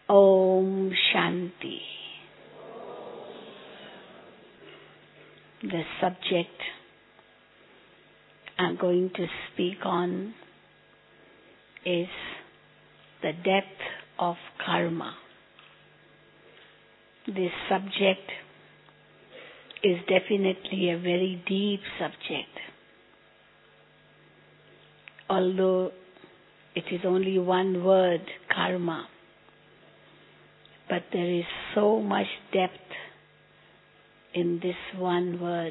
Om Shanti. The subject I'm going to speak on is the depth of karma. This subject is definitely a very deep subject. Although it is only one word, karma, but there is so much depth in this one word.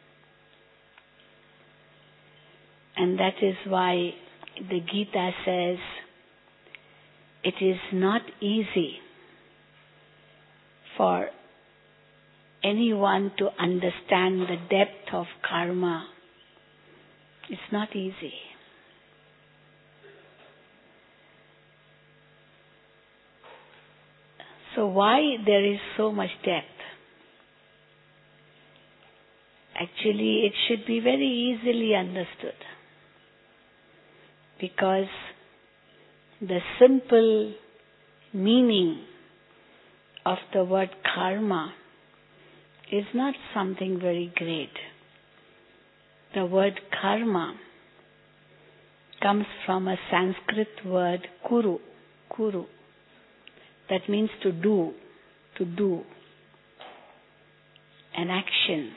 And that is why the Gita says, it is not easy for anyone to understand the depth of karma. It's not easy. So why there is so much depth? Actually, it should be very easily understood. Because the simple meaning of the word karma is not something very great. The word karma comes from a Sanskrit word kuru. That means to do, an action.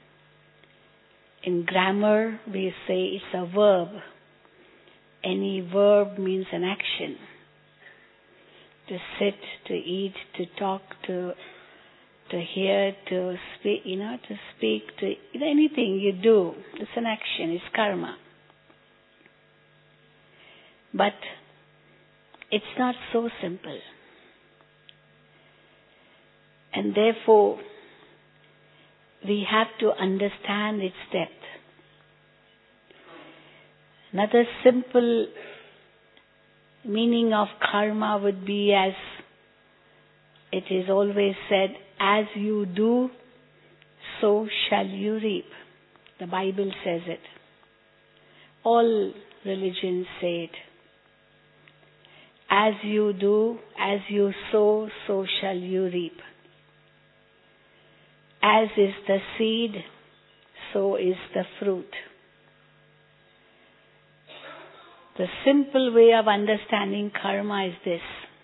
In grammar, we say it's a verb. Any verb means an action. To sit, to eat, to talk, to hear, to speak, to speak, to anything you do. It's an action, it's karma. But it's not so simple. And therefore, we have to understand its depth. Another simple meaning of karma would be, as it is always said, as you do, so shall you reap. The Bible says it. All religions say it. As you do, as you sow, so shall you reap. As is the seed, so is the fruit. The simple way of understanding karma is this.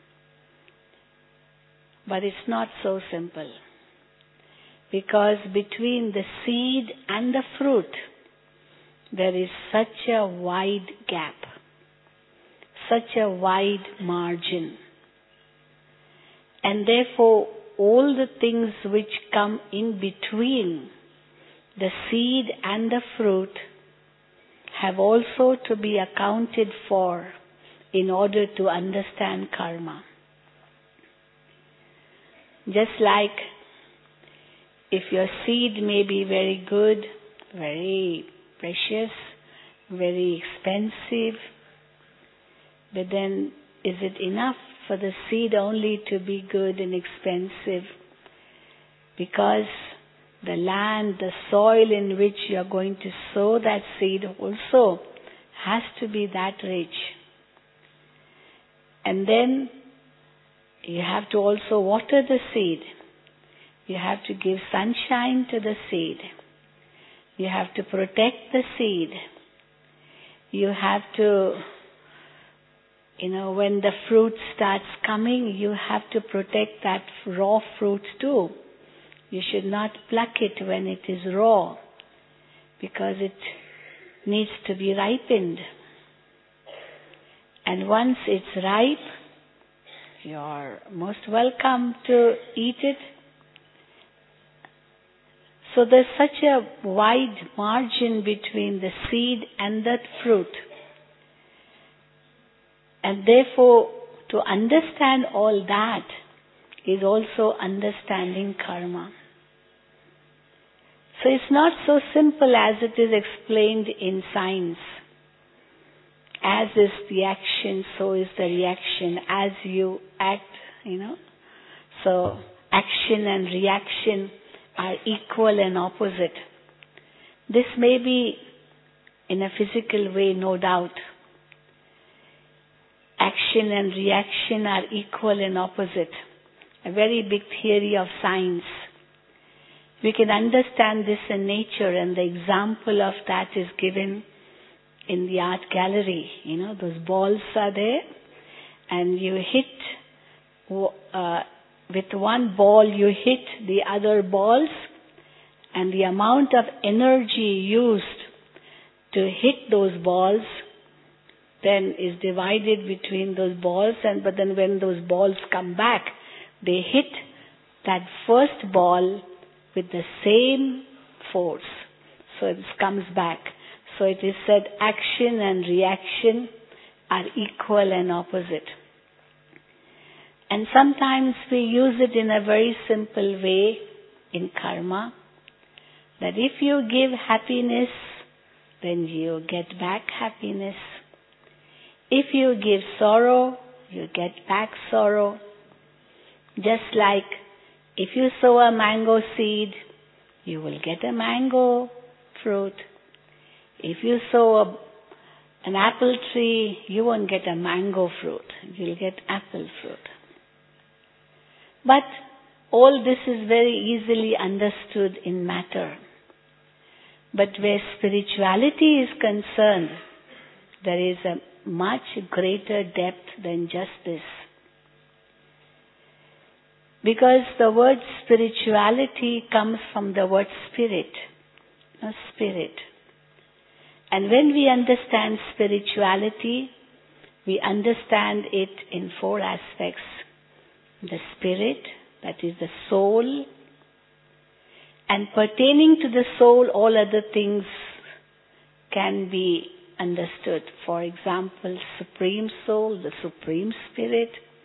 But it's not so simple. Because between the seed and the fruit, there is such a wide gap, such a wide margin. And therefore, all the things which come in between the seed and the fruit have also to be accounted for in order to understand karma. Just like if your seed may be very good, very precious, very expensive, but then is it enough for the seed only to be good and expensive? Because the land, the soil in which you are going to sow that seed also has to be that rich. And then you have to also water the seed. You have to give sunshine to the seed. You have to protect the seed. You have to, when the fruit starts coming, you have to protect that raw fruit too. You should not pluck it when it is raw, because it needs to be ripened. And once it's ripe, you're most welcome to eat it. So there's such a wide margin between the seed and that fruit. And therefore, to understand all that is also understanding karma. So it's not so simple as it is explained in science. As is the action, so is the reaction. As you act, So action and reaction are equal and opposite. This may be in a physical way, no doubt. action and reaction are equal and opposite. A very big theory of science. We can understand this in nature, and the example of that is given in the art gallery. Those balls are there, and you hit, with one ball you hit the other balls, and the amount of energy used to hit those balls then is divided between those balls, but then when those balls come back, they hit that first ball with the same force. So it comes back. So it is said action and reaction are equal and opposite. And sometimes we use it in a very simple way in karma, that if you give happiness, then you get back happiness. If you give sorrow, you get back sorrow. Just like if you sow a mango seed, you will get a mango fruit. If you sow an apple tree, you won't get a mango fruit. You'll get apple fruit. But all this is very easily understood in matter. But where spirituality is concerned, there is a much greater depth than just this. Because the word spirituality comes from the word spirit. Spirit. And when we understand spirituality, we understand it in 4 aspects. The spirit, that is the soul. And pertaining to the soul, all other things can be understood. For example, supreme soul, the supreme spirit.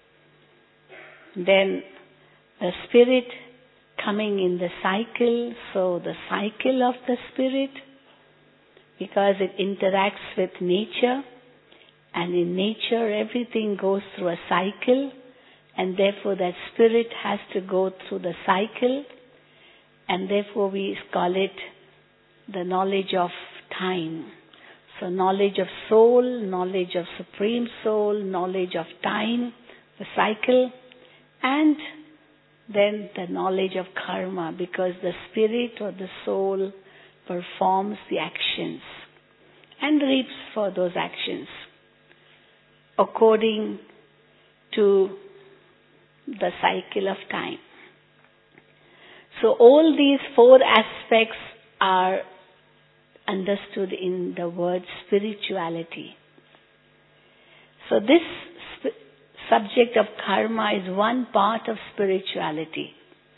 Then the spirit coming in the cycle, so the cycle of the spirit, because it interacts with nature, and in nature everything goes through a cycle, and therefore that spirit has to go through the cycle, and therefore we call it the knowledge of time. So knowledge of soul, knowledge of supreme soul, knowledge of time, the cycle, and then the knowledge of karma, because the spirit or the soul performs the actions and reaps for those actions according to the cycle of time. So all these 4 aspects are understood in the word spirituality. So this subject of karma is one part of spirituality.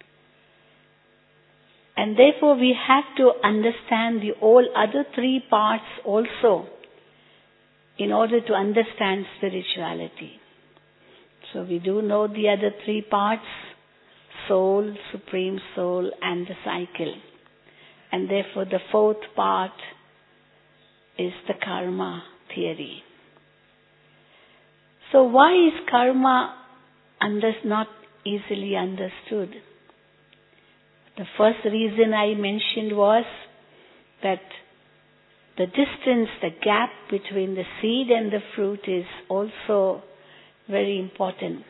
And therefore we have to understand the all other 3 parts also in order to understand spirituality. So we do know the other 3 parts, soul, supreme soul, and the cycle. And therefore the 4th part is the karma theory. So why is karma not easily understood? The first reason I mentioned was that the distance, the gap between the seed and the fruit is also very important.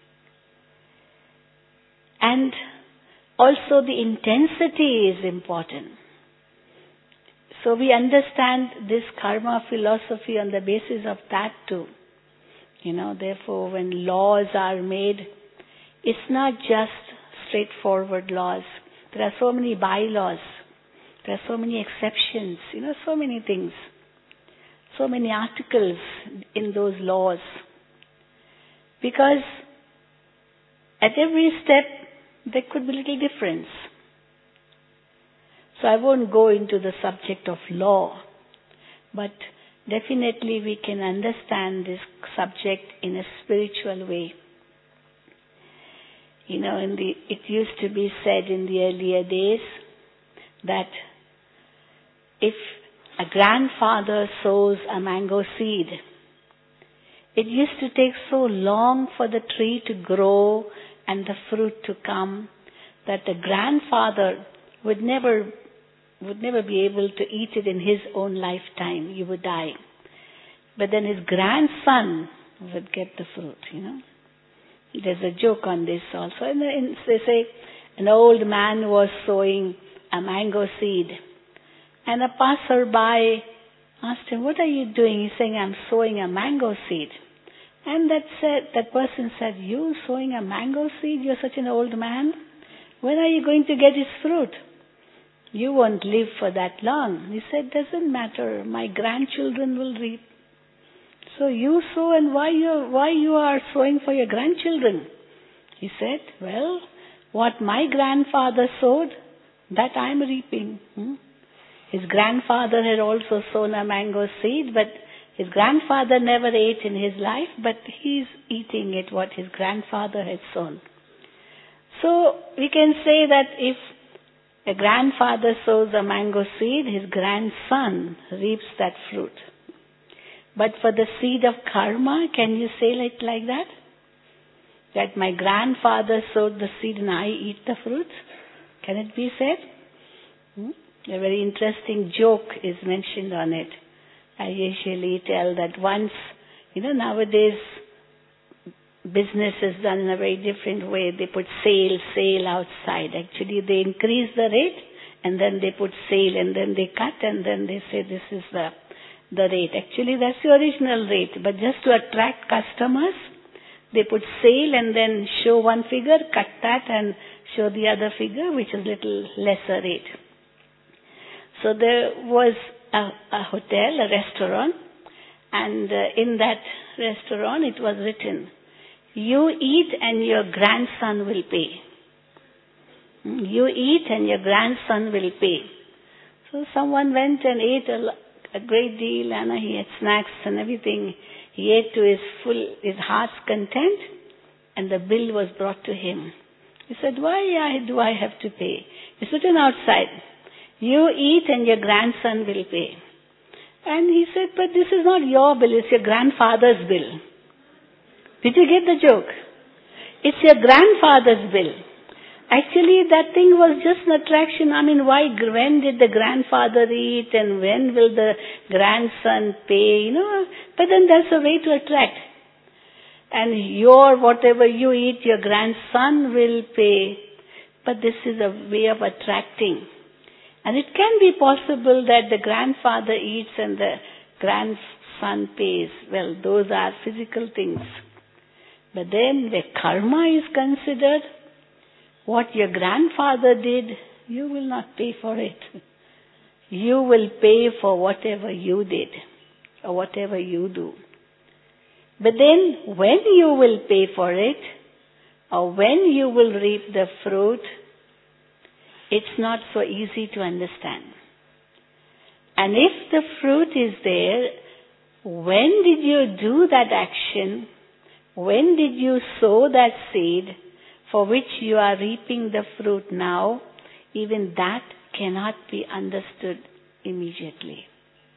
And also the intensity is important. So we understand this karma philosophy on the basis of that too. Therefore when laws are made, it's not just straightforward laws. There are so many bylaws. There are so many exceptions. So many things. So many articles in those laws. Because at every step there could be little difference. So I won't go into the subject of law, but definitely we can understand this subject in a spiritual way. It used to be said in the earlier days that if a grandfather sows a mango seed, it used to take so long for the tree to grow and the fruit to come that the grandfather would never be able to eat it in his own lifetime. He would die. But then his grandson would get the fruit, There's a joke on this also. And they say an old man was sowing a mango seed. And a passerby asked him, "What are you doing?" He's saying, "I'm sowing a mango seed." And that person said, "You sowing a mango seed? You're such an old man. When are you going to get its fruit? You won't live for that long." He said, "Doesn't matter. My grandchildren will reap." "So you sow, and why you are sowing for your grandchildren?" He said, "Well, what my grandfather sowed, that I am reaping." His grandfather had also sown a mango seed, but his grandfather never ate in his life, but he's eating it what his grandfather had sown. So we can say that if a grandfather sows a mango seed, his grandson reaps that fruit. But for the seed of karma, can you say it like that? That my grandfather sowed the seed and I eat the fruit? Can it be said? A very interesting joke is mentioned on it. I usually tell that once, nowadays business is done in a very different way. They put sale outside. Actually, they increase the rate and then they put sale and then they cut and then they say this is the rate. Actually, that's the original rate. But just to attract customers, they put sale and then show one figure, cut that and show the other figure, which is little lesser rate. So there was a hotel, a restaurant, and in that restaurant it was written, "You eat and your grandson will pay." You eat and your grandson will pay. So someone went and ate a great deal, and he had snacks and everything. He ate to his heart's content, and the bill was brought to him. He said, "Why do I have to pay?" It's written outside, "You eat and your grandson will pay." And he said, "But this is not your bill, it's your grandfather's bill." Did you get the joke? It's your grandfather's bill. Actually, that thing was just an attraction. When did the grandfather eat and when will the grandson pay, But then that's a way to attract. And whatever you eat, your grandson will pay. But this is a way of attracting. And it can be possible that the grandfather eats and the grandson pays. Well, those are physical things. But then where karma is considered, what your grandfather did, you will not pay for it. You will pay for whatever you did or whatever you do. But then when you will pay for it or when you will reap the fruit, it's not so easy to understand. And if the fruit is there, when did you do that action? When did you sow that seed for which you are reaping the fruit now? Even that cannot be understood immediately.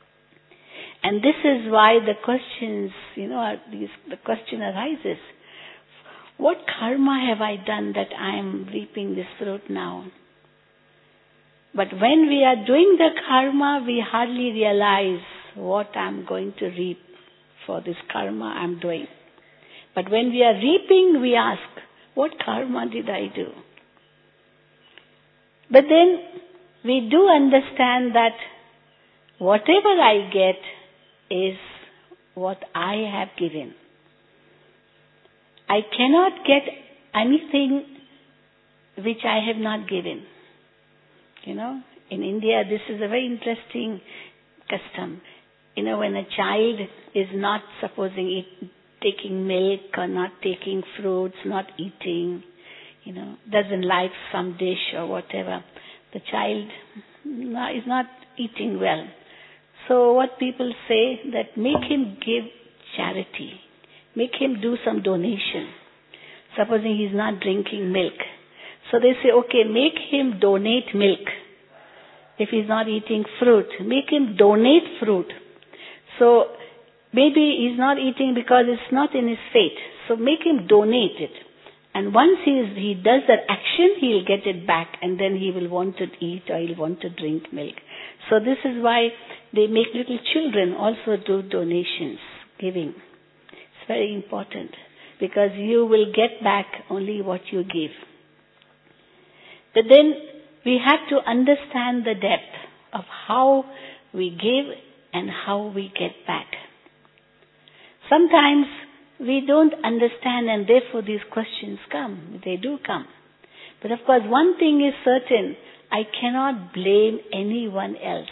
And this is why the questions, the question arises. What karma have I done that I am reaping this fruit now? But when we are doing the karma, we hardly realize what I'm going to reap for this karma I'm doing. But when we are reaping, we ask, what karma did I do? But then we do understand that whatever I get is what I have given. I cannot get anything which I have not given. In India, this is a very interesting custom. When a child is not taking milk or not taking fruits, not eating, doesn't like some dish or whatever, the child is not eating well. So what people say, that make him give charity. Make him do some donation. Supposing he's not drinking milk. So they say, okay, make him donate milk. If he's not eating fruit, make him donate fruit. So maybe he's not eating because it's not in his fate. So make him donate it. And once he does that action, he'll get it back and then he will want to eat or he'll want to drink milk. So this is why they make little children also do donations, giving. It's very important, because you will get back only what you give. But then we have to understand the depth of how we give and how we get back. Sometimes we don't understand, and therefore these questions come. They do come. But of course, one thing is certain: I cannot blame anyone else.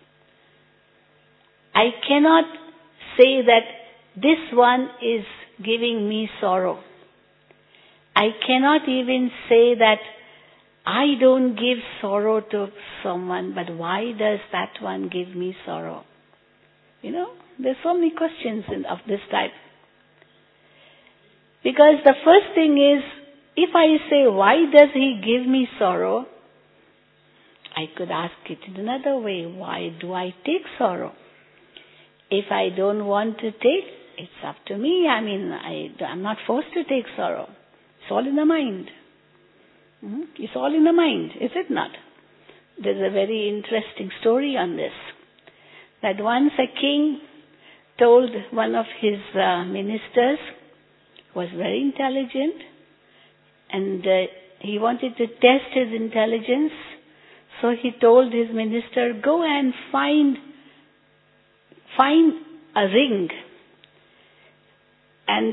I cannot say that this one is giving me sorrow. I cannot even say that I don't give sorrow to someone, but why does that one give me sorrow? There's so many questions of this type. Because the first thing is, if I say, why does he give me sorrow? I could ask it in another way. Why do I take sorrow? If I don't want to take, it's up to me. I'm not forced to take sorrow. It's all in the mind. It's all in the mind, is it not? There's a very interesting story on this. That once a king told one of his ministers, was very intelligent, and he wanted to test his intelligence, so he told his minister, go and find a ring. And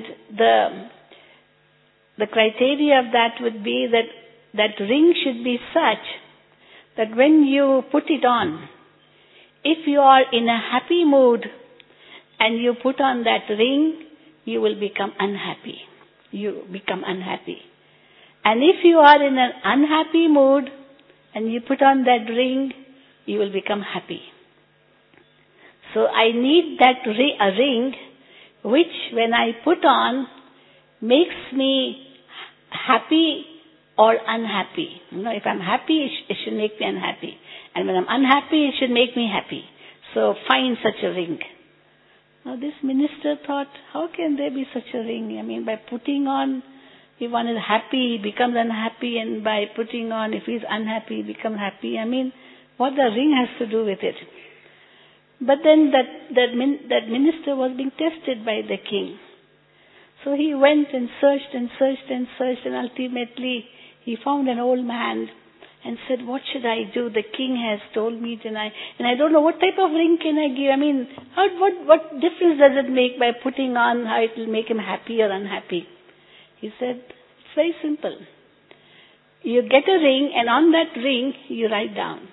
the criteria of that would be that ring should be such that when you put it on, if you are in a happy mood and you put on that ring, you will become unhappy. You become unhappy. And if you are in an unhappy mood and you put on that ring, you will become happy. So I need a ring which, when I put on, makes me happy or unhappy. If I'm happy, it should make me unhappy. And when I'm unhappy, it should make me happy. So find such a ring. Now this minister thought, how can there be such a ring? By putting on, if one is happy, he becomes unhappy, and by putting on, if he's unhappy, he becomes happy. What the ring has to do with it? But then that minister was being tested by the king. So he went and searched and searched and searched, and ultimately he found an old man and said, what should I do? The king has told me tonight, and I don't know what type of ring can I give. What difference does it make by putting on, how it will make him happy or unhappy? He said, it's very simple. You get a ring, and on that ring you write down,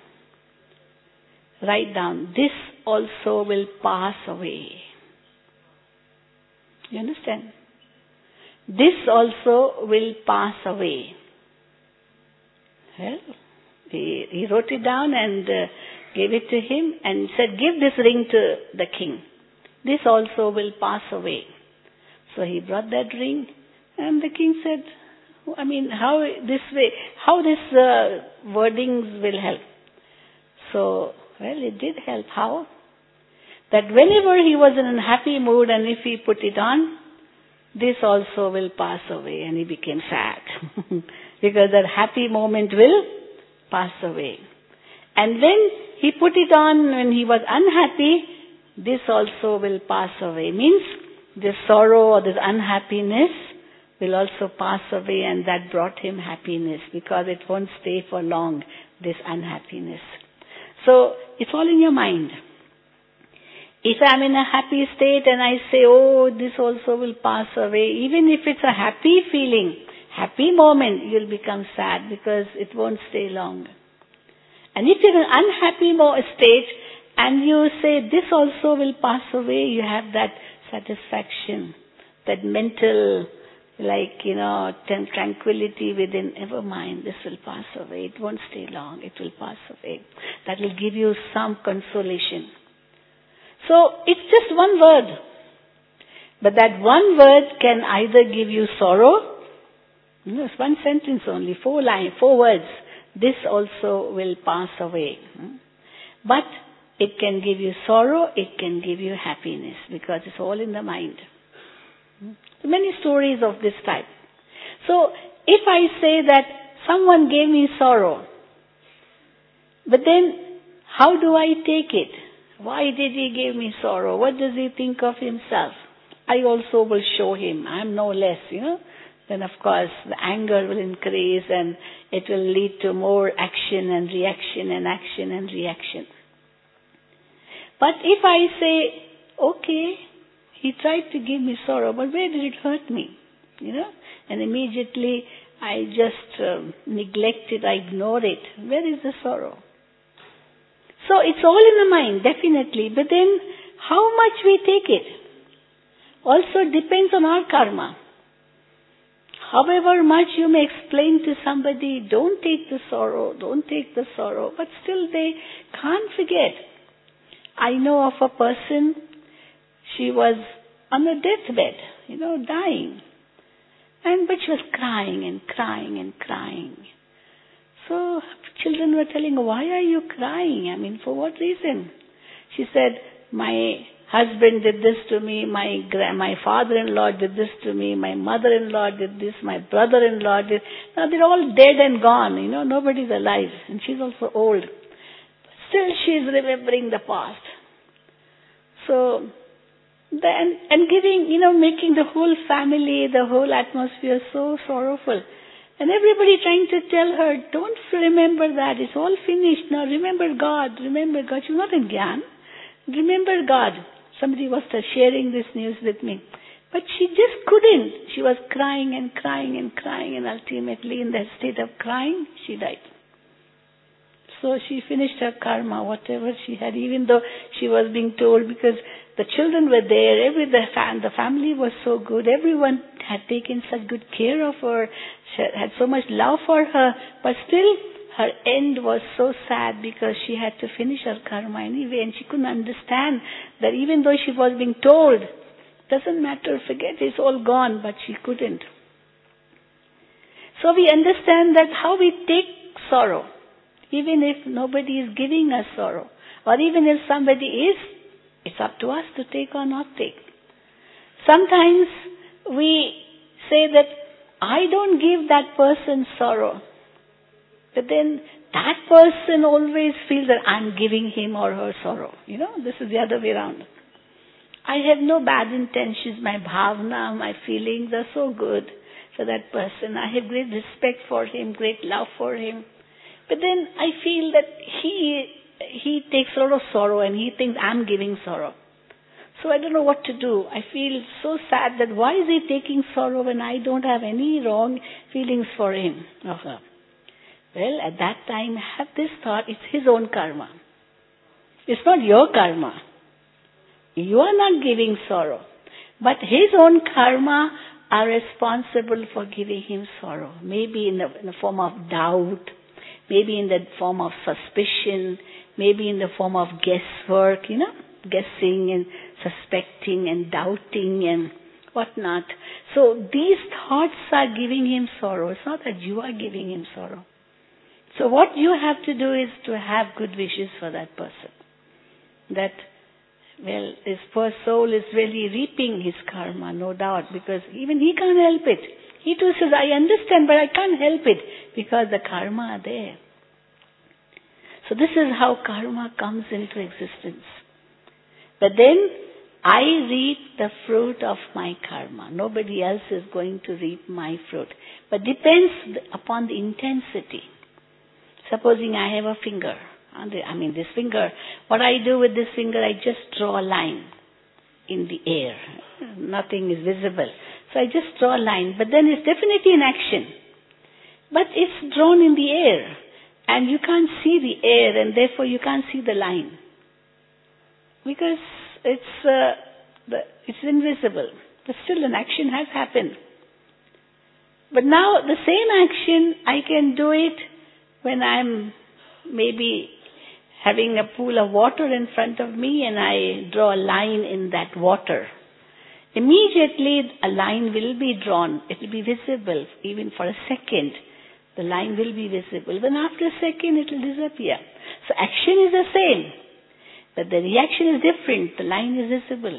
this also will pass away. You understand? This also will pass away. Well, he wrote it down and gave it to him and said, give this ring to the king. This also will pass away. So he brought that ring, and the king said, how this wordings will help? So, it did help. How? That whenever he was in a happy mood, and if he put it on, this also will pass away, and he became sad. Because that happy moment will pass away. And when he put it on when he was unhappy, this also will pass away. Means this sorrow or this unhappiness will also pass away, and that brought him happiness, because it won't stay for long, this unhappiness. So it's all in your mind. If I'm in a happy state and I say, this also will pass away, even if it's a happy feeling, happy moment, you'll become sad because it won't stay long. And if you're in an unhappy state and you say, this also will pass away, you have that satisfaction, that mental, tranquility within, never mind, this will pass away. It won't stay long. It will pass away. That will give you some consolation. So it's just one word. But that one word can either give you sorrow. It's one sentence only, 4 words. This also will pass away. But it can give you sorrow, it can give you happiness, because it's all in the mind. Many stories of this type. So, if I say that someone gave me sorrow, but then how do I take it? Why did he give me sorrow? What does he think of himself? I also will show him. I'm no less, Then of course the anger will increase and it will lead to more action and reaction and action and reaction. But if I say, okay, he tried to give me sorrow, but where did it hurt me? And immediately I just neglect it, I ignore it. Where is the sorrow? So it's all in the mind, definitely. But then how much we take it also depends on our karma. However much you may explain to somebody, don't take the sorrow, but still they can't forget. I know of a person, she was on a deathbed, dying. But she was crying and crying and crying. So children were telling her, why are you crying? For what reason? She said, my husband did this to me, my father-in-law did this to me, my mother-in-law did this, my brother-in-law did. Now they're all dead and gone, nobody's alive. And she's also old. But still she's remembering the past. So, and giving, making the whole family, the whole atmosphere so sorrowful. And everybody trying to tell her, don't remember that, it's all finished. Now remember God. She's not in Gyan. Remember God. Somebody was sharing this news with me. But she just couldn't. She was crying and crying and crying, and ultimately in that state of crying, she died. So she finished her karma, whatever she had, even though she was being told, because the children were there, the family was so good, everyone had taken such good care of her, she had so much love for her, but still her end was so sad because she had to finish her karma anyway, and she couldn't understand that even though she was being told, doesn't matter, forget, it's all gone, but she couldn't. So we understand that how we take sorrow, even if nobody is giving us sorrow, or even if somebody is, it's up to us to take or not take. Sometimes we say that I don't give that person sorrow, but then that person always feels that I'm giving him or her sorrow. This is the other way around. I have no bad intentions. My bhavna, my feelings are so good for that person. I have great respect for him, great love for him. But then I feel that he takes a lot of sorrow and he thinks I'm giving sorrow. So I don't know what to do. I feel so sad that why is he taking sorrow when I don't have any wrong feelings for him or her? Well, at that time, have this thought, it's his own karma. It's not your karma. You are not giving sorrow. But his own karma are responsible for giving him sorrow. Maybe in the form of doubt, maybe in the form of suspicion, maybe in the form of guesswork, guessing and suspecting and doubting and whatnot. So these thoughts are giving him sorrow. It's not that you are giving him sorrow. So what you have to do is to have good wishes for that person. That, this poor soul is really reaping his karma, no doubt, because even he can't help it. He too says, I understand, but I can't help it, because the karma are there. So this is how karma comes into existence. But then, I reap the fruit of my karma. Nobody else is going to reap my fruit. But depends upon the intensity. Supposing I have a finger. This finger. What I do with this finger, I just draw a line in the air. Nothing is visible. So I just draw a line. But then it's definitely in action. But it's drawn in the air. And you can't see the air, and therefore you can't see the line. Because it's invisible. But still an action has happened. But now the same action, I can do it when I'm maybe having a pool of water in front of me and I draw a line in that water. Immediately a line will be drawn. It will be visible even for a second. The line will be visible. Then after a second it will disappear. So action is the same. But the reaction is different. The line is visible.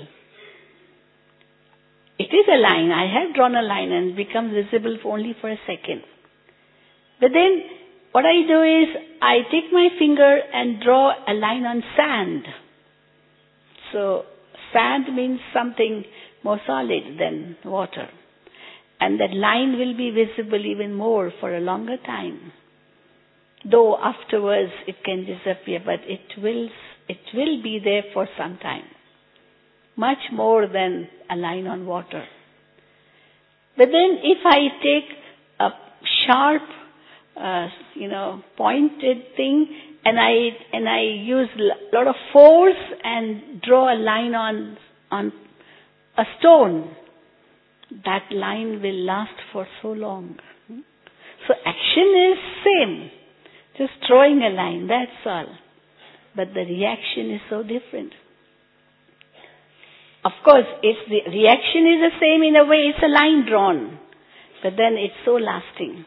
It is a line. I have drawn a line and it becomes visible only for a second. But then what I do is I take my finger and draw a line on sand. So sand means something more solid than water. And that line will be visible even more for a longer time. Though afterwards it can disappear, but it will be there for some time. Much more than a line on water. But then if I take a sharp, pointed thing and I use a lot of force and draw a line on a stone, that line will last for so long. So action is same. Just throwing a line, that's all. But the reaction is so different. Of course, if the reaction is the same, in a way it's a line drawn. But then it's so lasting.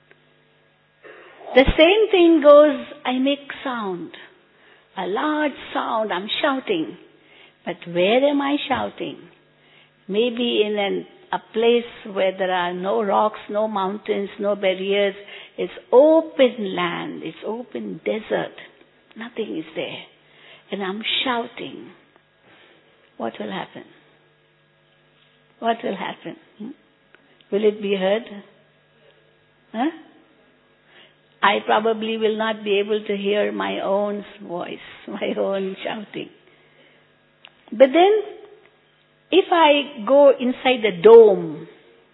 The same thing goes, I make sound. A large sound, I'm shouting. But where am I shouting? Maybe in a place where there are no rocks, no mountains, no barriers. It's open land, it's open desert. Nothing is there. And I'm shouting. What will happen? What will happen? Will it be heard? Huh? I probably will not be able to hear my own voice, my own shouting. But then, if I go inside the dome,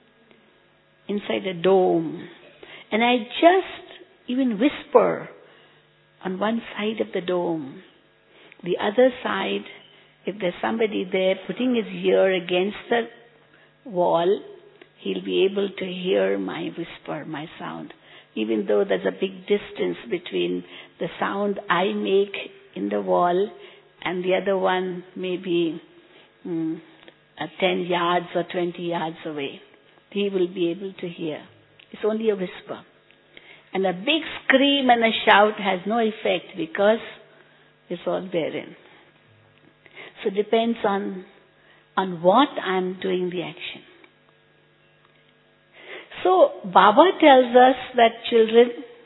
and I just even whisper on one side of the dome, the other side, if there's somebody there putting his ear against the wall, he'll be able to hear my whisper, my sound. Even though there's a big distance between the sound I make in the wall and the other one maybe 10 yards or 20 yards away. He will be able to hear. It's only a whisper. And a big scream and a shout has no effect because it's all therein. So it depends on what I'm doing the action. So Baba tells us that children,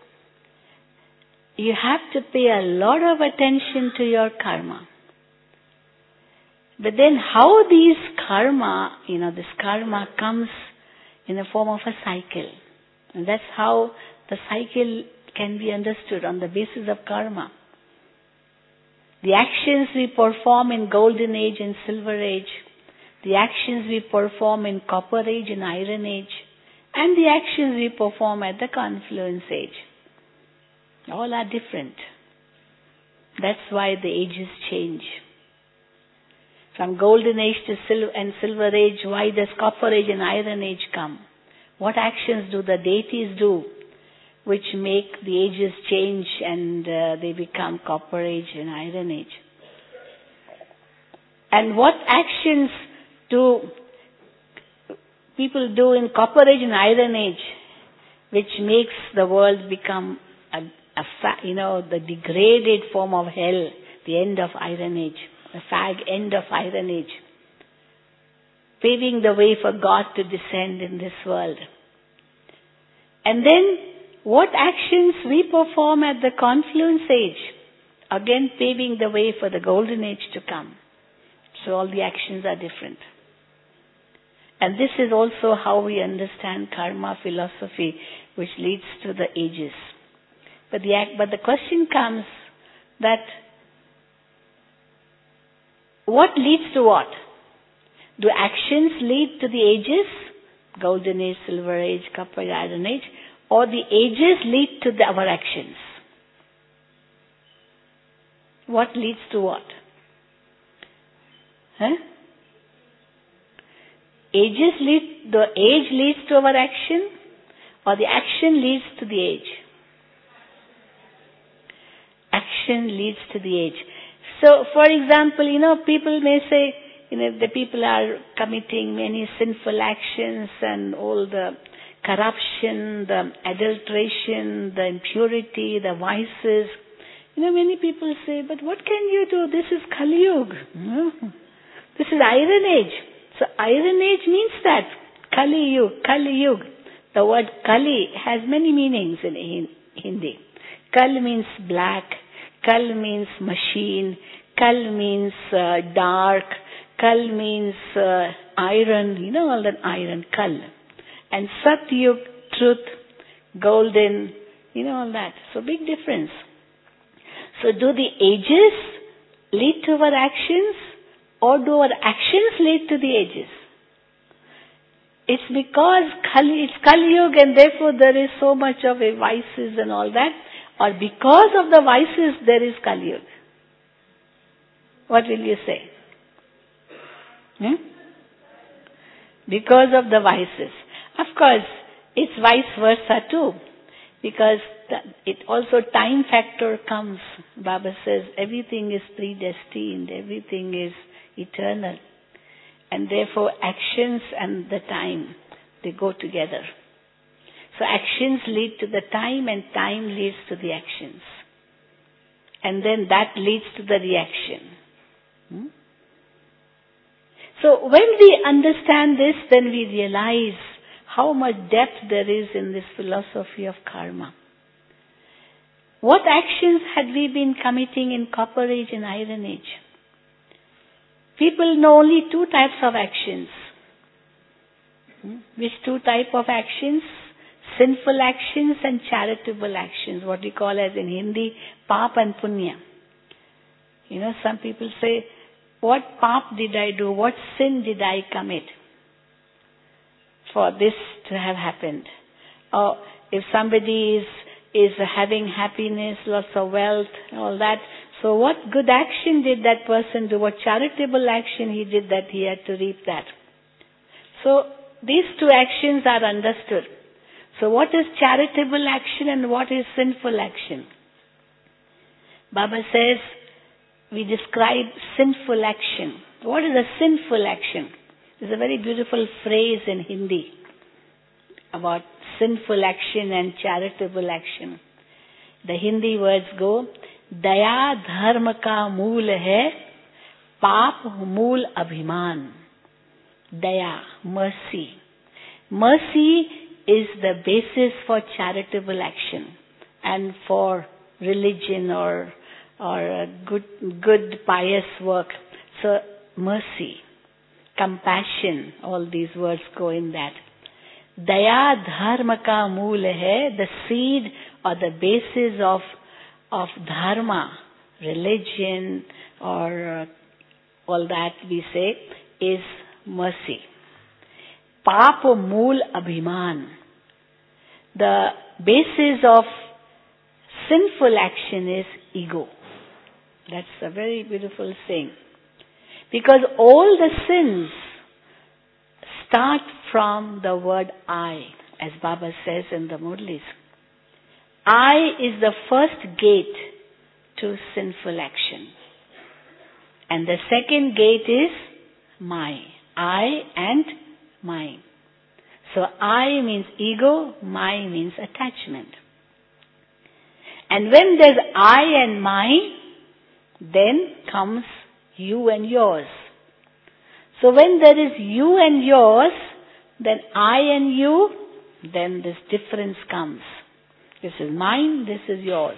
you have to pay a lot of attention to your karma. But then how this karma comes in the form of a cycle. And that's how the cycle can be understood on the basis of karma. The actions we perform in golden age and silver age, the actions we perform in copper age and iron age, and the actions we perform at the confluence age, all are different. That's why the ages change. From golden age to silver age, why does copper age and iron age come? What actions do the deities do which make the ages change and they become copper age and iron age? And what actions do people do in copper age and iron age which makes the world become the degraded form of hell, the end of iron age, the fag end of iron age, paving the way for God to descend in this world. And then what actions we perform at the confluence age, again paving the way for the golden age to come. So all the actions are different. And this is also how we understand karma philosophy, which leads to the ages. But the question comes that what leads to what? Do actions lead to the ages? Golden age, silver age, copper, iron age. Or the ages lead to our actions? What leads to what? The age leads to our action, or the action leads to the age? Action leads to the age. So, for example, people may say, the people are committing many sinful actions and all the corruption, the adulteration, the impurity, the vices. Many people say, but what can you do? This is Kali Yuga. This is Iron Age. So Iron Age means that. Kali Yuga. The word Kali has many meanings in Hindi. Kal means black. Kal means machine. Kal means dark. Kal means iron, all that iron, kal. And Satyug, truth, golden, all that. So big difference. So do the ages lead to our actions, or do our actions lead to the ages? It's because it's Kali Yuga and therefore there is so much of a vices and all that, or because of the vices there is Kali Yuga? What will you say? Because of the vices. Of course, it's vice versa too. Because it also time factor comes. Baba says everything is predestined, everything is eternal. And therefore actions and the time, they go together. So actions lead to the time and time leads to the actions. And then that leads to the reaction. So when we understand this, then we realize how much depth there is in this philosophy of karma. What actions had we been committing in Copper Age and Iron Age? People know only two types of actions. Which two types of actions? Sinful actions and charitable actions. What we call as in Hindi, Pap and Punya. Some people say, what Pap did I do? What sin did I commit for this to have happened? Or if somebody is having happiness, lots of wealth, all that, so what good action did that person do? What charitable action he did that he had to reap that? So these two actions are understood. So what is charitable action and what is sinful action? Baba says, we describe sinful action. What is a sinful action? There's a very beautiful phrase in Hindi about sinful action and charitable action. The Hindi words go, Daya dharma ka mool hai, paap mool abhiman. Daya, mercy. Mercy is the basis for charitable action and for religion or good pious work. So mercy, compassion, all these words go in that. Daya dharma ka mool hai, the seed or the basis of dharma, religion or all that we say is mercy. Paap mool abhiman. The basis of sinful action is ego. That's a very beautiful saying. Because all the sins start from the word I, as Baba says in the Murlis. I is the first gate to sinful action. And the second gate is my. I and mine. So I means ego, my means attachment. And when there's I and mine, then comes you and yours. So when there is you and yours, then I and you, then this difference comes. This is mine, this is yours.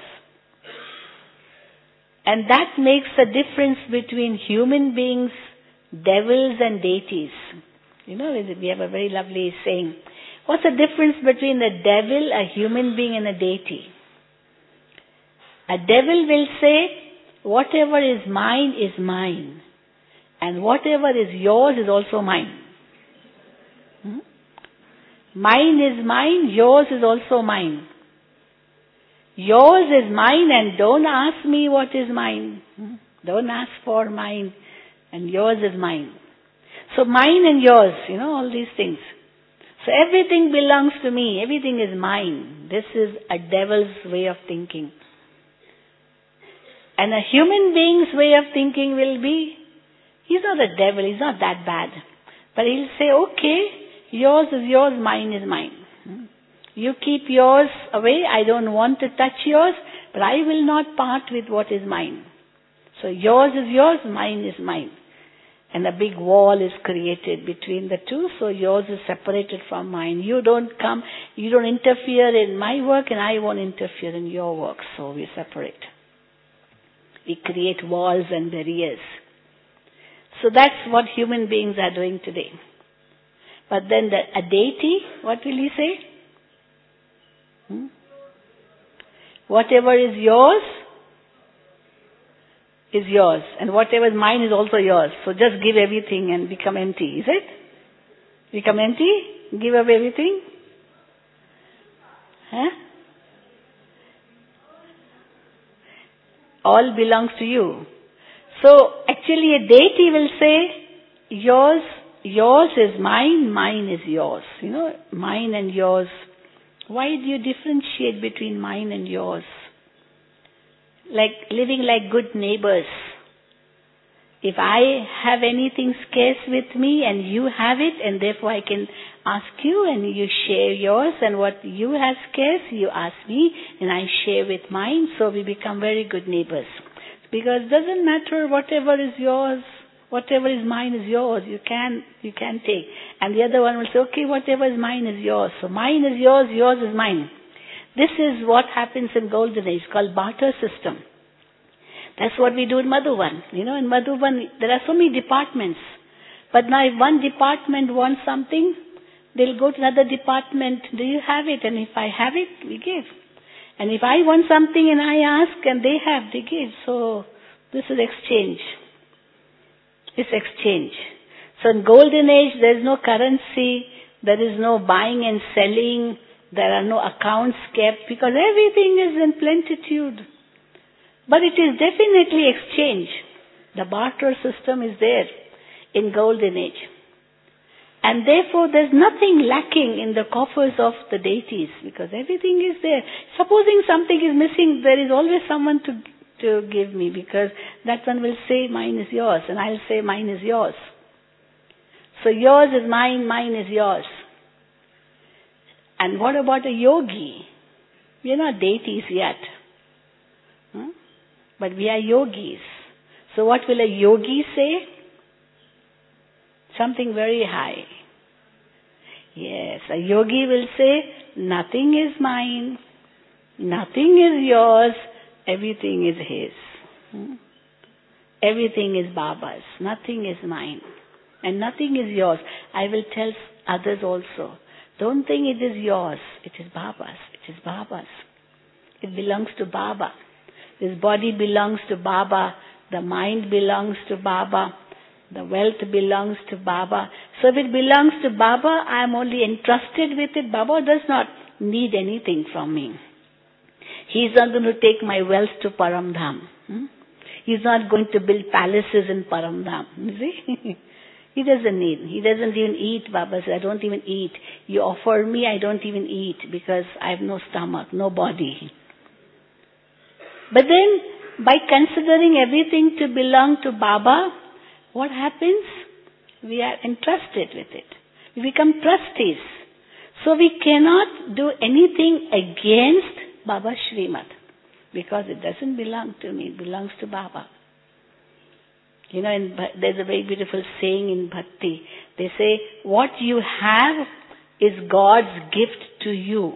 And that makes a difference between human beings, devils and deities. We have a very lovely saying. What's the difference between a devil, a human being and a deity? A devil will say, whatever is mine, and whatever is yours is also mine. Mine is mine, yours is also mine. Yours is mine and don't ask me what is mine. Don't ask for mine and yours is mine. So mine and yours, all these things. So everything belongs to me, everything is mine. This is a devil's way of thinking. And a human being's way of thinking will be, he's not a devil, he's not that bad. But he'll say, okay, yours is yours, mine is mine. You keep yours away, I don't want to touch yours, but I will not part with what is mine. So yours is yours, mine is mine. And a big wall is created between the two, so yours is separated from mine. You don't interfere in my work and I won't interfere in your work, so we separate. We create walls and barriers. So that's what human beings are doing today. But then a deity, what will he say? Whatever is yours, and whatever is mine is also yours. So just give everything and become empty, is it? Become empty? Give up everything? Huh? All belongs to you. So actually a deity will say, yours is mine, mine is yours. Mine and yours. Why do you differentiate between mine and yours? Like living like good neighbors. If I have anything scarce with me and you have it, and therefore I can ask you and you share yours, and what you have scarce, you ask me and I share with mine, so we become very good neighbors. Because it doesn't matter whatever is yours, whatever is mine is yours, you can take. And the other one will say, okay, whatever is mine is yours. So mine is yours, yours is mine. This is what happens in Golden Age, called barter system. That's what we do in Madhuvan. In Madhuvan, there are so many departments. But now if one department wants something, they'll go to another department, do you have it? And if I have it, we give. And if I want something and I ask and they have, they give. So this is exchange. It's exchange. So in Golden Age, there is no currency, there is no buying and selling, there are no accounts kept, because everything is in plenitude. But it is definitely exchange. The barter system is there in Golden Age. And therefore there's nothing lacking in the coffers of the deities, because everything is there. Supposing something is missing, there is always someone to give me, because that one will say mine is yours and I'll say mine is yours. So yours is mine, mine is yours. And what about a yogi? We are not deities yet. But we are yogis. So what will a yogi say? Something very high. Yes, a yogi will say, nothing is mine, nothing is yours, everything is his. Everything is Baba's, nothing is mine, and nothing is yours. I will tell others also, don't think it is yours, it is Baba's, it is Baba's. It belongs to Baba. This body belongs to Baba, the mind belongs to Baba, the wealth belongs to Baba. So if it belongs to Baba, I am only entrusted with it. Baba does not need anything from me. He is not going to take my wealth to Paramdham. He is not going to build palaces in Paramdham. You see? He doesn't need. He doesn't even eat. Baba says, I don't even eat. You offer me, I don't even eat, because I have no stomach, no body. But then, by considering everything to belong to Baba, what happens? We are entrusted with it. We become trustees. So we cannot do anything against Baba's Srimad, because it doesn't belong to me, it belongs to Baba. There's a very beautiful saying in Bhakti. They say, what you have is God's gift to you.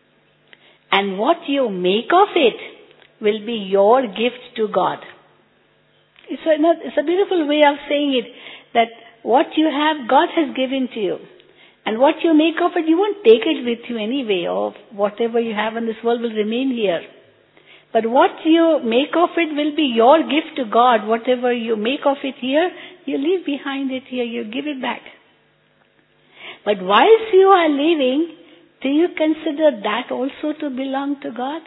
And what you make of it will be your gift to God. It's a beautiful way of saying it, that what you have, God has given to you. And what you make of it, you won't take it with you anyway, or whatever you have in this world will remain here. But what you make of it will be your gift to God. Whatever you make of it here, you leave behind it here, you give it back. But whilst you are living, do you consider that also to belong to God?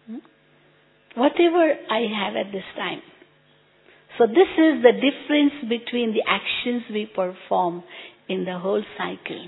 Whatever I have at this time. So this is the difference between the actions we perform in the whole cycle.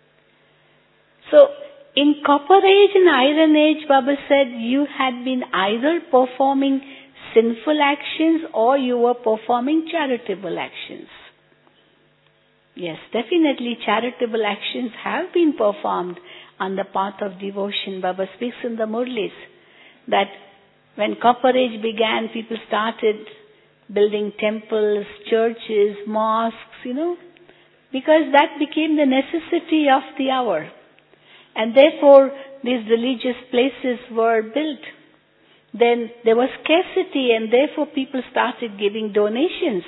So in Copper Age and Iron Age, Baba said you had been either performing sinful actions or you were performing charitable actions. Yes, definitely charitable actions have been performed on the path of devotion. Baba speaks in the Murlis that when Copper Age began, people started building temples, churches, mosques, because that became the necessity of the hour. And therefore, these religious places were built. Then there was scarcity, and therefore people started giving donations.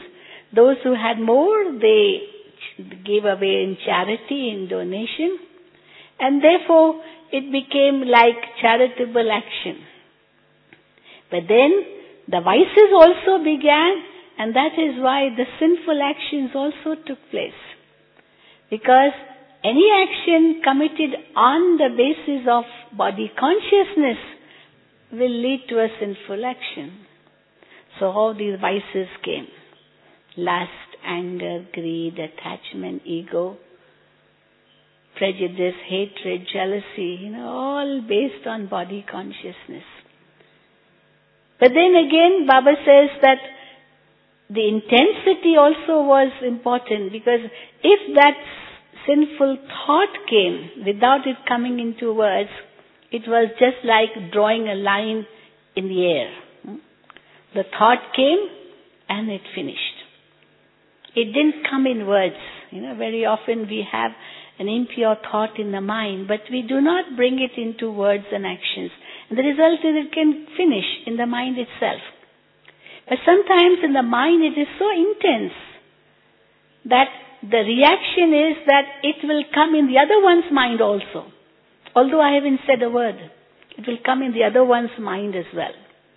Those who had more, they gave away in charity, in donation. And therefore, it became like charitable action. But then, the vices also began, and that is why the sinful actions also took place. Because any action committed on the basis of body consciousness will lead to a sinful action. So all these vices came. Lust, anger, greed, attachment, ego, prejudice, hatred, jealousy, all based on body consciousness. But then again, Baba says that the intensity also was important, because if that sinful thought came without it coming into words, it was just like drawing a line in the air. The thought came and it finished. It didn't come in words. Very often we have an impure thought in the mind, but we do not bring it into words and actions. And the result is it can finish in the mind itself. But sometimes in the mind it is so intense that the reaction is that it will come in the other one's mind also. Although I haven't said a word, it will come in the other one's mind as well.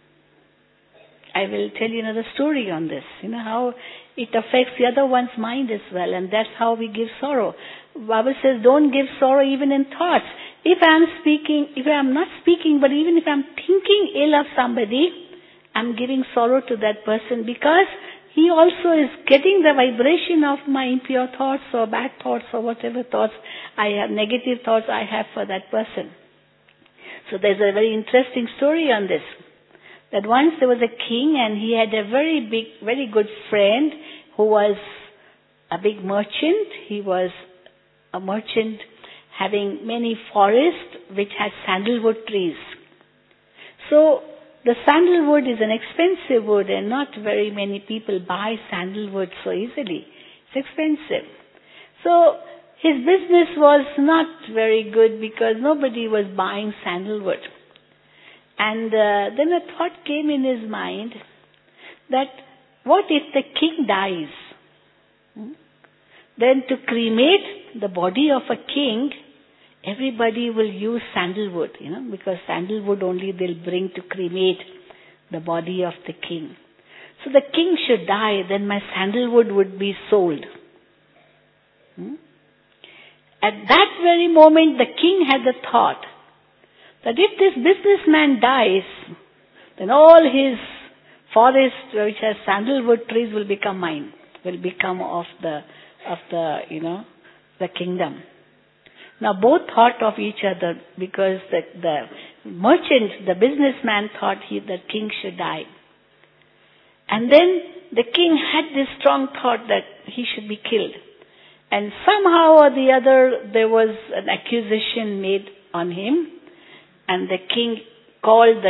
I will tell you another story on this. How it affects the other one's mind as well, and that's how we give sorrow. Baba says, don't give sorrow even in thoughts. If I am not speaking, but even if I'm thinking ill of somebody, I'm giving sorrow to that person, because he also is getting the vibration of my impure thoughts or bad thoughts or whatever thoughts I have, negative thoughts I have for that person. So there's a very interesting story on this. That once there was a king, and he had a very good friend who was a big merchant. He was a merchant having many forests which had sandalwood trees. So the sandalwood is an expensive wood, and not very many people buy sandalwood so easily. It's expensive. So his business was not very good because nobody was buying sandalwood. And then a thought came in his mind that what if the king dies? Then to cremate the body of a king, everybody will use sandalwood, because sandalwood only they'll bring to cremate the body of the king. So the king should die, then my sandalwood would be sold. At that very moment, the king had the thought that if this businessman dies, then all his forest which has sandalwood trees will become mine, will become of the kingdom. Now both thought of each other, because the merchant, the businessman thought the king should die. And then the king had this strong thought that he should be killed. And somehow or the other there was an accusation made on him. And the king called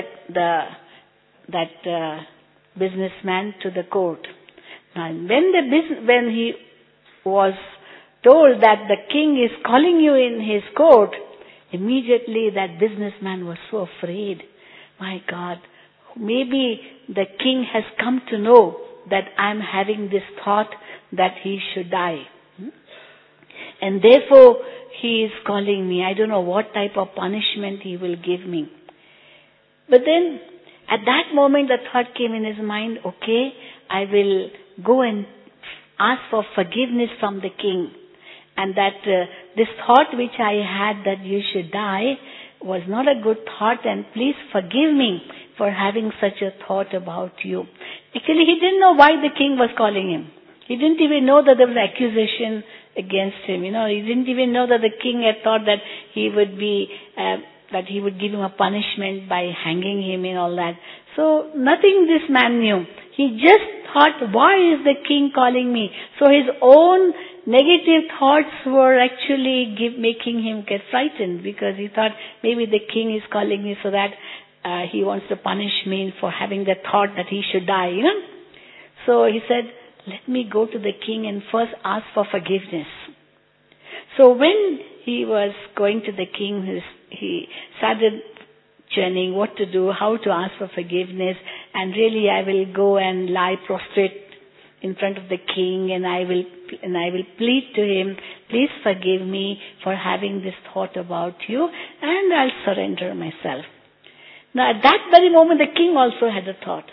that businessman to the court. Now, when he was told that the king is calling you in his court, immediately that businessman was so afraid. My God, maybe the king has come to know that I'm having this thought that he should die. And therefore, he is calling me. I don't know what type of punishment he will give me. But then, at that moment, the thought came in his mind, okay, I will go and ask for forgiveness from the king. And that this thought which I had that you should die was not a good thought, and please forgive me for having such a thought about you. Actually, he didn't know why the king was calling him. He didn't even know that there was accusation against him. He didn't even know that the king had thought that he would give him a punishment by hanging him and all that. So nothing this man knew. He just thought, why is the king calling me? So his own negative thoughts were actually making him get frightened, because he thought maybe the king is calling me so that he wants to punish me for having the thought that he should die. So he said, let me go to the king and first ask for forgiveness. So when he was going to the king, he started churning what to do, how to ask for forgiveness, and really I will go and lie prostrate in front of the king, and I will plead to him, please forgive me for having this thought about you, and I'll surrender myself. Now at that very moment the king also had a thought.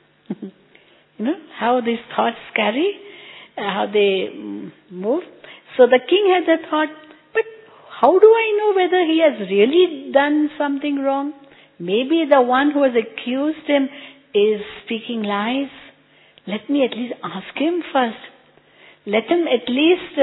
You know how these thoughts carry, how they move. So the king had the thought, but how do I know whether he has really done something wrong? Maybe the one who has accused him is speaking lies. Let me at least ask him first. Let me at least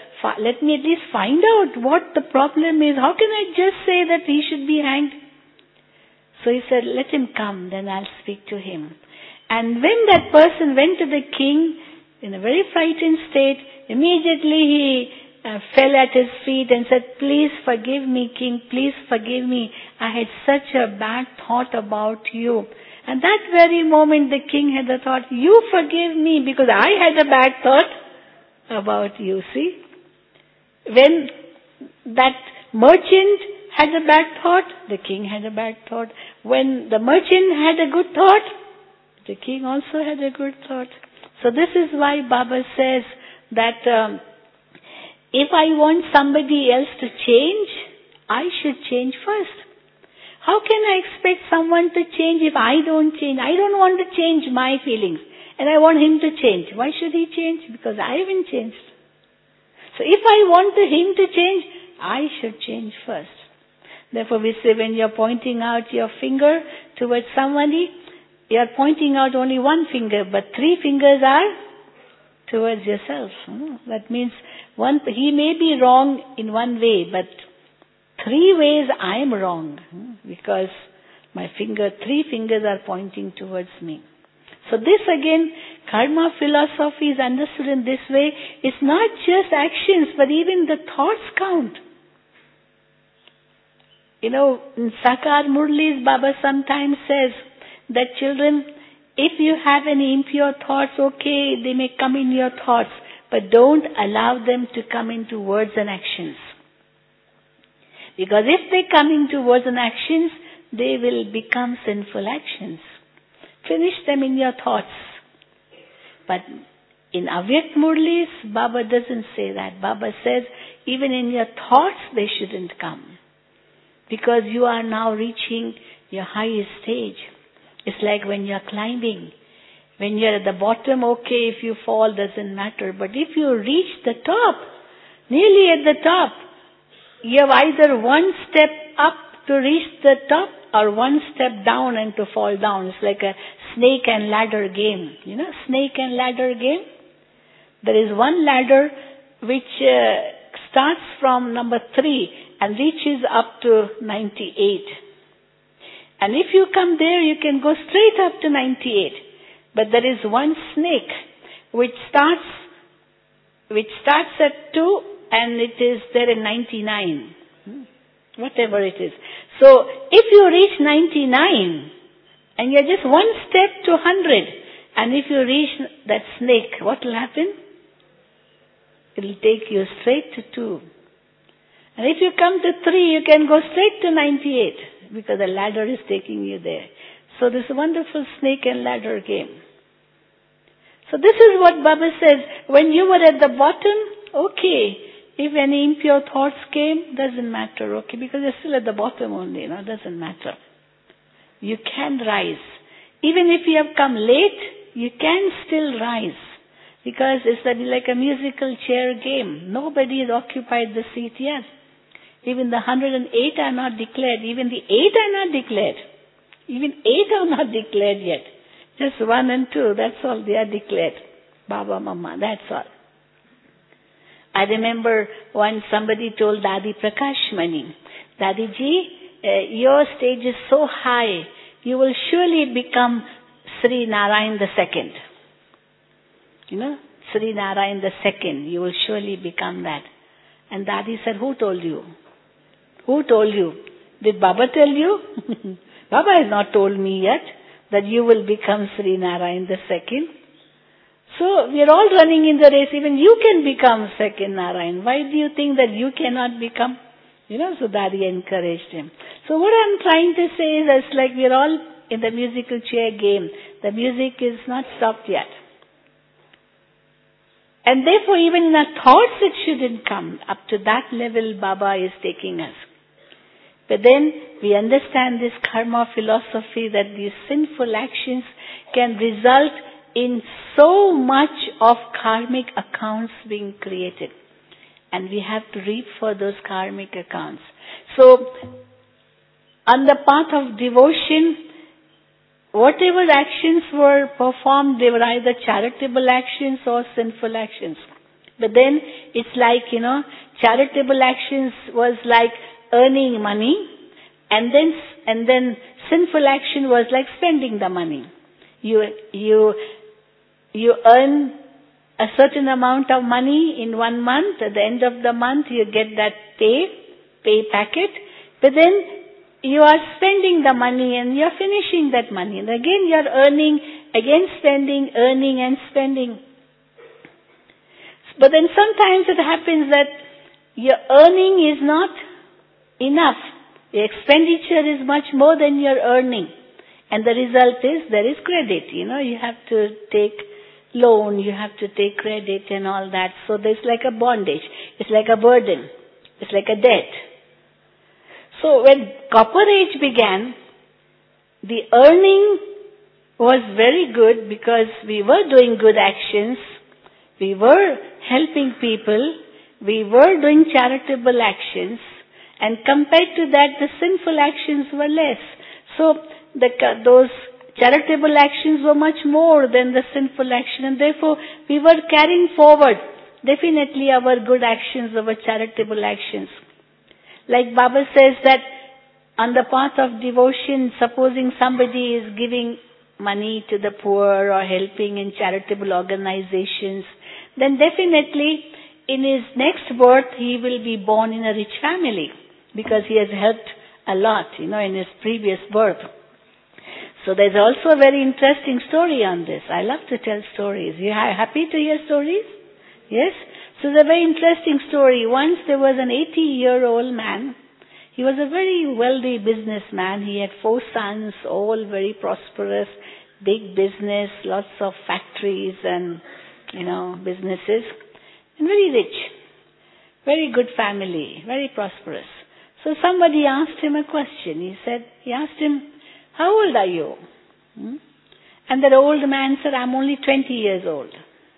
find out what the problem is. How can I just say that he should be hanged? So he said, let him come, then I'll speak to him. And when that person went to the king in a very frightened state, immediately he fell at his feet and said, please forgive me, king, please forgive me. I had such a bad thought about you. And that very moment the king had the thought, you forgive me because I had a bad thought about you, see. When that merchant had a bad thought, the king had a bad thought. When the merchant had a good thought, the king also had a good thought. So this is why Baba says that if I want somebody else to change, I should change first. How can I expect someone to change if I don't change? I don't want to change my feelings. And I want him to change. Why should he change? Because I haven't changed. So if I want him to change, I should change first. Therefore we say when you're pointing out your finger towards somebody, you're pointing out only one finger, but 3 fingers are towards yourself. That means he may be wrong in one way, but 3 ways I am wrong, because my 3 fingers are pointing towards me. So this again, karma philosophy is understood in this way. It's not just actions, but even the thoughts count. You know, in Sakar Murlis, Baba sometimes says that children, if you have any impure thoughts, okay, they may come in your thoughts, but don't allow them to come into words and actions. Because if they come into words and actions, they will become sinful actions. Finish them in your thoughts. But in Avyakt Murlis, Baba doesn't say that. Baba says, even in your thoughts, they shouldn't come. Because you are now reaching your highest stage. It's like when you're climbing. When you're at the bottom, okay, if you fall, doesn't matter. But if you reach the top, nearly at the top, you have either one step up to reach the top or one step down and to fall down. It's like a snake and ladder game. You know, snake and ladder game? There is one ladder which starts from number 3 and reaches up to 98. And if you come there, you can go straight up to 98. But there is one snake which starts at 2 and it is there in 99. Whatever it is. So if you reach 99 and you're just one step to 100, and if you reach that snake, what will happen? It will take you straight to 2. And if you come to 3, you can go straight to 98 because the ladder is taking you there. So this wonderful snake and ladder game. So this is what Baba says. When you were at the bottom, okay. If any impure thoughts came, doesn't matter, okay, because you're still at the bottom only, doesn't matter. You can rise. Even if you have come late, you can still rise. Because it's like a musical chair game. Nobody has occupied the seat yet. Even the 108 are not declared. Even the 8 are not declared. Even 8 are not declared yet. Just 1 and 2, that's all they are declared. Baba, Mama, that's all. I remember once somebody told Dadi Prakashmani, Dadi ji, your stage is so high, you will surely become Sri Narayan II. You know, Sri Narayan II, you will surely become that. And Dadi said, who told you? Who told you? Did Baba tell you? Baba has not told me yet that you will become Sri Narayan II. So we are all running in the race. Even you can become second Narayan. Why do you think that you cannot become? So Dadi encouraged him. So what I'm trying to say is it's like we are all in the musical chair game. The music is not stopped yet. And therefore even in our thoughts it shouldn't come. Up to that level Baba is taking us. But then we understand this karma philosophy that these sinful actions can result in so much of karmic accounts being created. And we have to reap for those karmic accounts. So, on the path of devotion, whatever actions were performed, they were either charitable actions or sinful actions. But then, it's like, charitable actions was like earning money, and then sinful action was like spending the money. You earn a certain amount of money in 1 month. At the end of the month, you get that pay packet. But then you are spending the money and you are finishing that money. And again you are earning, again spending, earning and spending. But then sometimes it happens that your earning is not enough. Your expenditure is much more than your earning. And the result is there is credit. You have to take loan, you have to take credit and all that. So there's like a bondage. It's like a burden. It's like a debt. So when Copper Age began, the earning was very good because we were doing good actions. We were helping people. We were doing charitable actions. And compared to that, the sinful actions were less. So those charitable actions were much more than the sinful action, and therefore we were carrying forward definitely our good actions, our charitable actions. Like Baba says that on the path of devotion, supposing somebody is giving money to the poor or helping in charitable organizations, then definitely in his next birth he will be born in a rich family because he has helped a lot, in his previous birth. So there's also a very interesting story on this. I love to tell stories. You are happy to hear stories? Yes? So it's a very interesting story. Once there was an 80-year-old man. He was a very wealthy businessman. He had 4 sons, all very prosperous, big business, lots of factories and, businesses. And very rich. Very good family, very prosperous. So somebody asked him a question. He asked him, how old are you? And that old man said, I'm only 20 years old.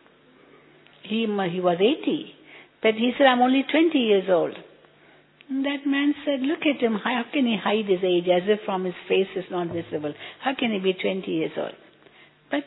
He was 80. But he said, I'm only 20 years old. And that man said, look at him. How can he hide his age as if from his face is not visible? How can he be 20 years old? But,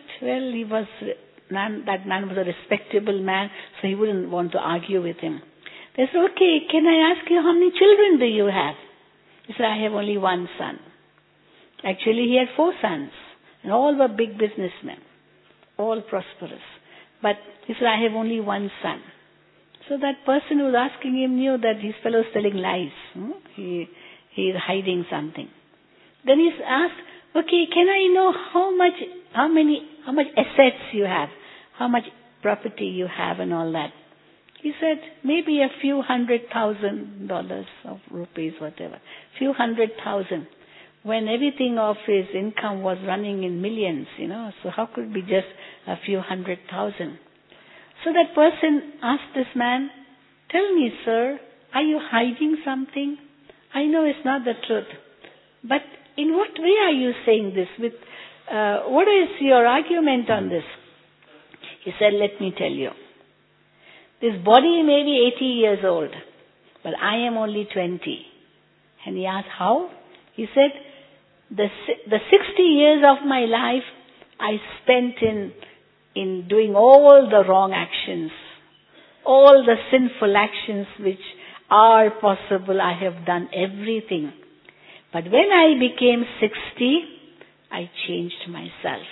that man was a respectable man, so he wouldn't want to argue with him. They said, okay, can I ask you how many children do you have? He said, I have only 1 son. Actually, he had 4 sons, and all were big businessmen, all prosperous. But he said, I have only 1 son. So that person who was asking him knew that his fellow is telling lies. He is hiding something. Then he asked, okay, can I know how much assets you have, how much property you have and all that? He said, maybe a few $100,000 of rupees, whatever. Few 100,000. When everything of his income was running in millions, so how could it be just a few 100,000? So that person asked this man, tell me, sir, are you hiding something? I know it's not the truth. But in what way are you saying this? What is your argument on this? He said, let me tell you. This body may be 80 years old, but I am only 20. And he asked, how? He said, the 60 years of my life I spent in doing all the wrong actions, all the sinful actions which are possible. I have done everything. But when I became 60, I changed myself.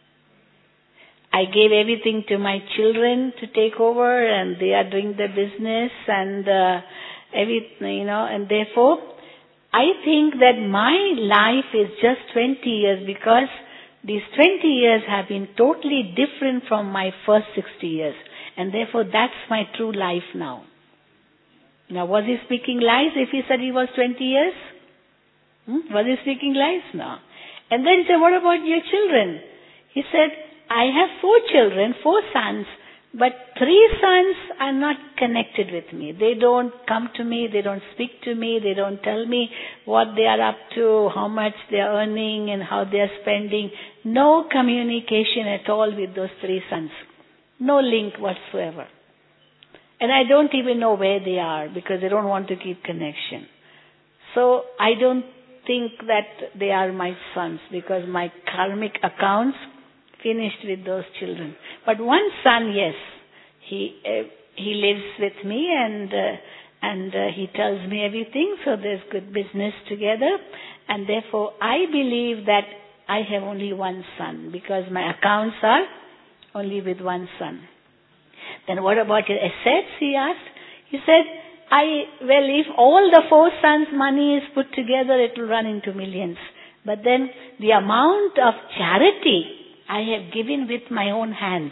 I gave everything to my children to take over, and they are doing the business and everything, and therefore I think that my life is just 20 years because these 20 years have been totally different from my first 60 years. And therefore that's my true life now. Now was he speaking lies if he said he was 20 years? Was he speaking lies? No. And then he said, what about your children? He said, I have 4 children, 4 sons, But 3 sons are not connected with me. They don't come to me, they don't speak to me, they don't tell me what they are up to, how much they are earning and how they are spending. No communication at all with those 3 sons. No link whatsoever. And I don't even know where they are because they don't want to keep connection. So I don't think that they are my sons because my karmic accounts finished with those children. But one son, yes, he lives with me and he tells me everything. So there's good business together, and therefore I believe that I have only one son because my accounts are only with one son. Then what about your assets? He asked. He said, if all the 4 sons' money is put together, it will run into millions. But then the amount of charity I have given with my own hands,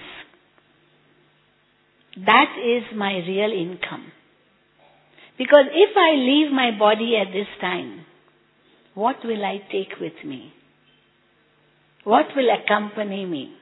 that is my real income. Because if I leave my body at this time, what will I take with me? What will accompany me?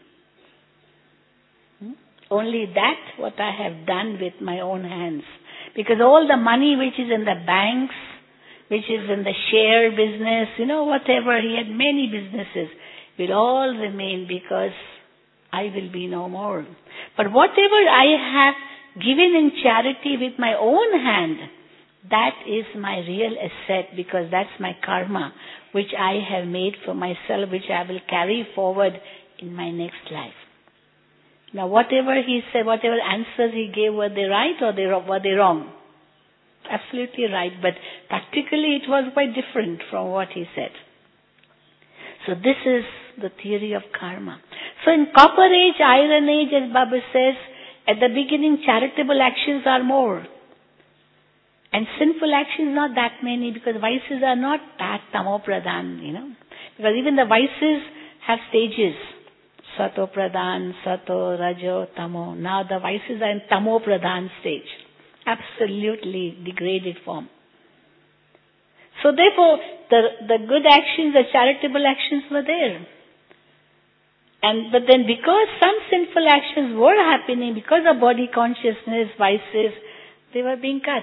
Only that what I have done with my own hands. Because all the money which is in the banks, which is in the share business, whatever, he had many businesses, will all remain because I will be no more. But whatever I have given in charity with my own hand, that is my real asset because that's my karma which I have made for myself, which I will carry forward in my next life. Now whatever he said, whatever answers he gave, were they right or were they wrong? Absolutely right, but practically it was quite different from what he said. So this is the theory of karma. So in Copper Age, Iron Age, as Baba says, at the beginning charitable actions are more. And sinful actions not that many because vices are not that tamo-pradhan, Because even the vices have stages. Sato-pradhan, Sato, Rajo, Tamo. Now the vices are in Tamo-pradhan stage. Absolutely degraded form. So therefore, the good actions, the charitable actions were there. But then because some sinful actions were happening, because of body consciousness, vices, they were being cut.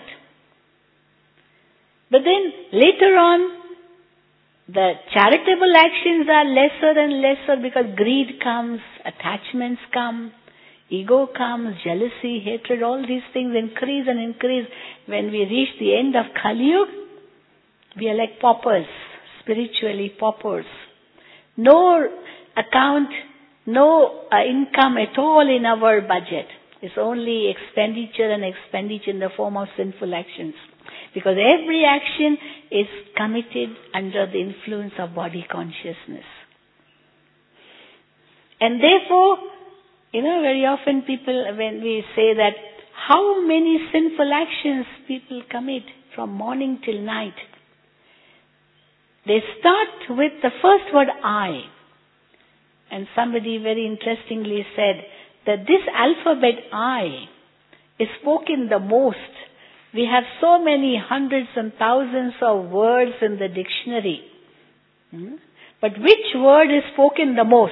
But then later on, the charitable actions are lesser and lesser because greed comes, attachments come, ego comes, jealousy, hatred, all these things increase and increase. When we reach the end of Kali Yuga, we are like paupers, spiritually paupers. No account, no income at all in our budget. It's only expenditure and expenditure in the form of sinful actions. Because every action is committed under the influence of body consciousness. And therefore, very often people, when we say that, how many sinful actions people commit from morning till night? They start with the first word, I. And somebody very interestingly said that this alphabet I is spoken the most. We have so many hundreds and thousands of words in the dictionary. But which word is spoken the most?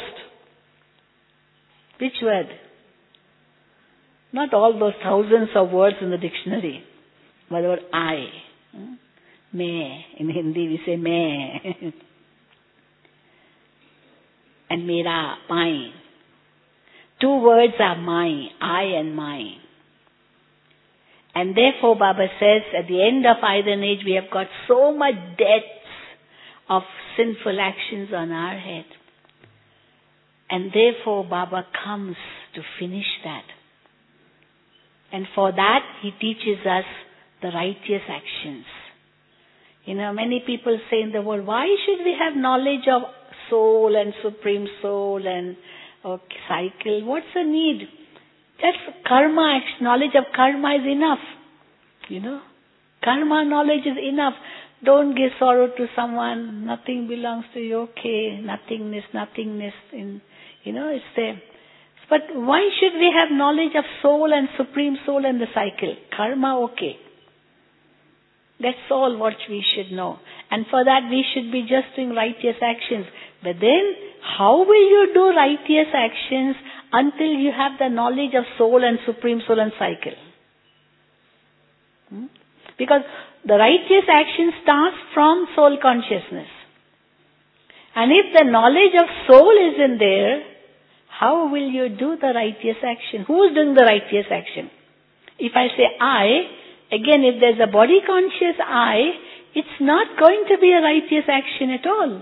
Which word? Not all those thousands of words in the dictionary, but the word I. Me. In Hindi we say me. And mera, mine. 2 words are mine, I and mine. And therefore Baba says, at the end of Iron Age, we have got so much debts of sinful actions on our head. And therefore Baba comes to finish that. And for that, he teaches us the righteous actions. Many people say in the world, why should we have knowledge of soul and supreme soul and cycle? What's the need? Just karma, knowledge of karma is enough. Karma knowledge is enough. Don't give sorrow to someone. Nothing belongs to you. Okay. Nothingness. It's there. But why should we have knowledge of soul and supreme soul and the cycle? Karma, okay. That's all what we should know. And for that we should be just doing righteous actions. But then, how will you do righteous actions until you have the knowledge of soul and supreme soul and cycle. Because the righteous action starts from soul consciousness. And if the knowledge of soul isn't there, how will you do the righteous action? Who is doing the righteous action? If I say I, again if there's a body conscious I, it's not going to be a righteous action at all.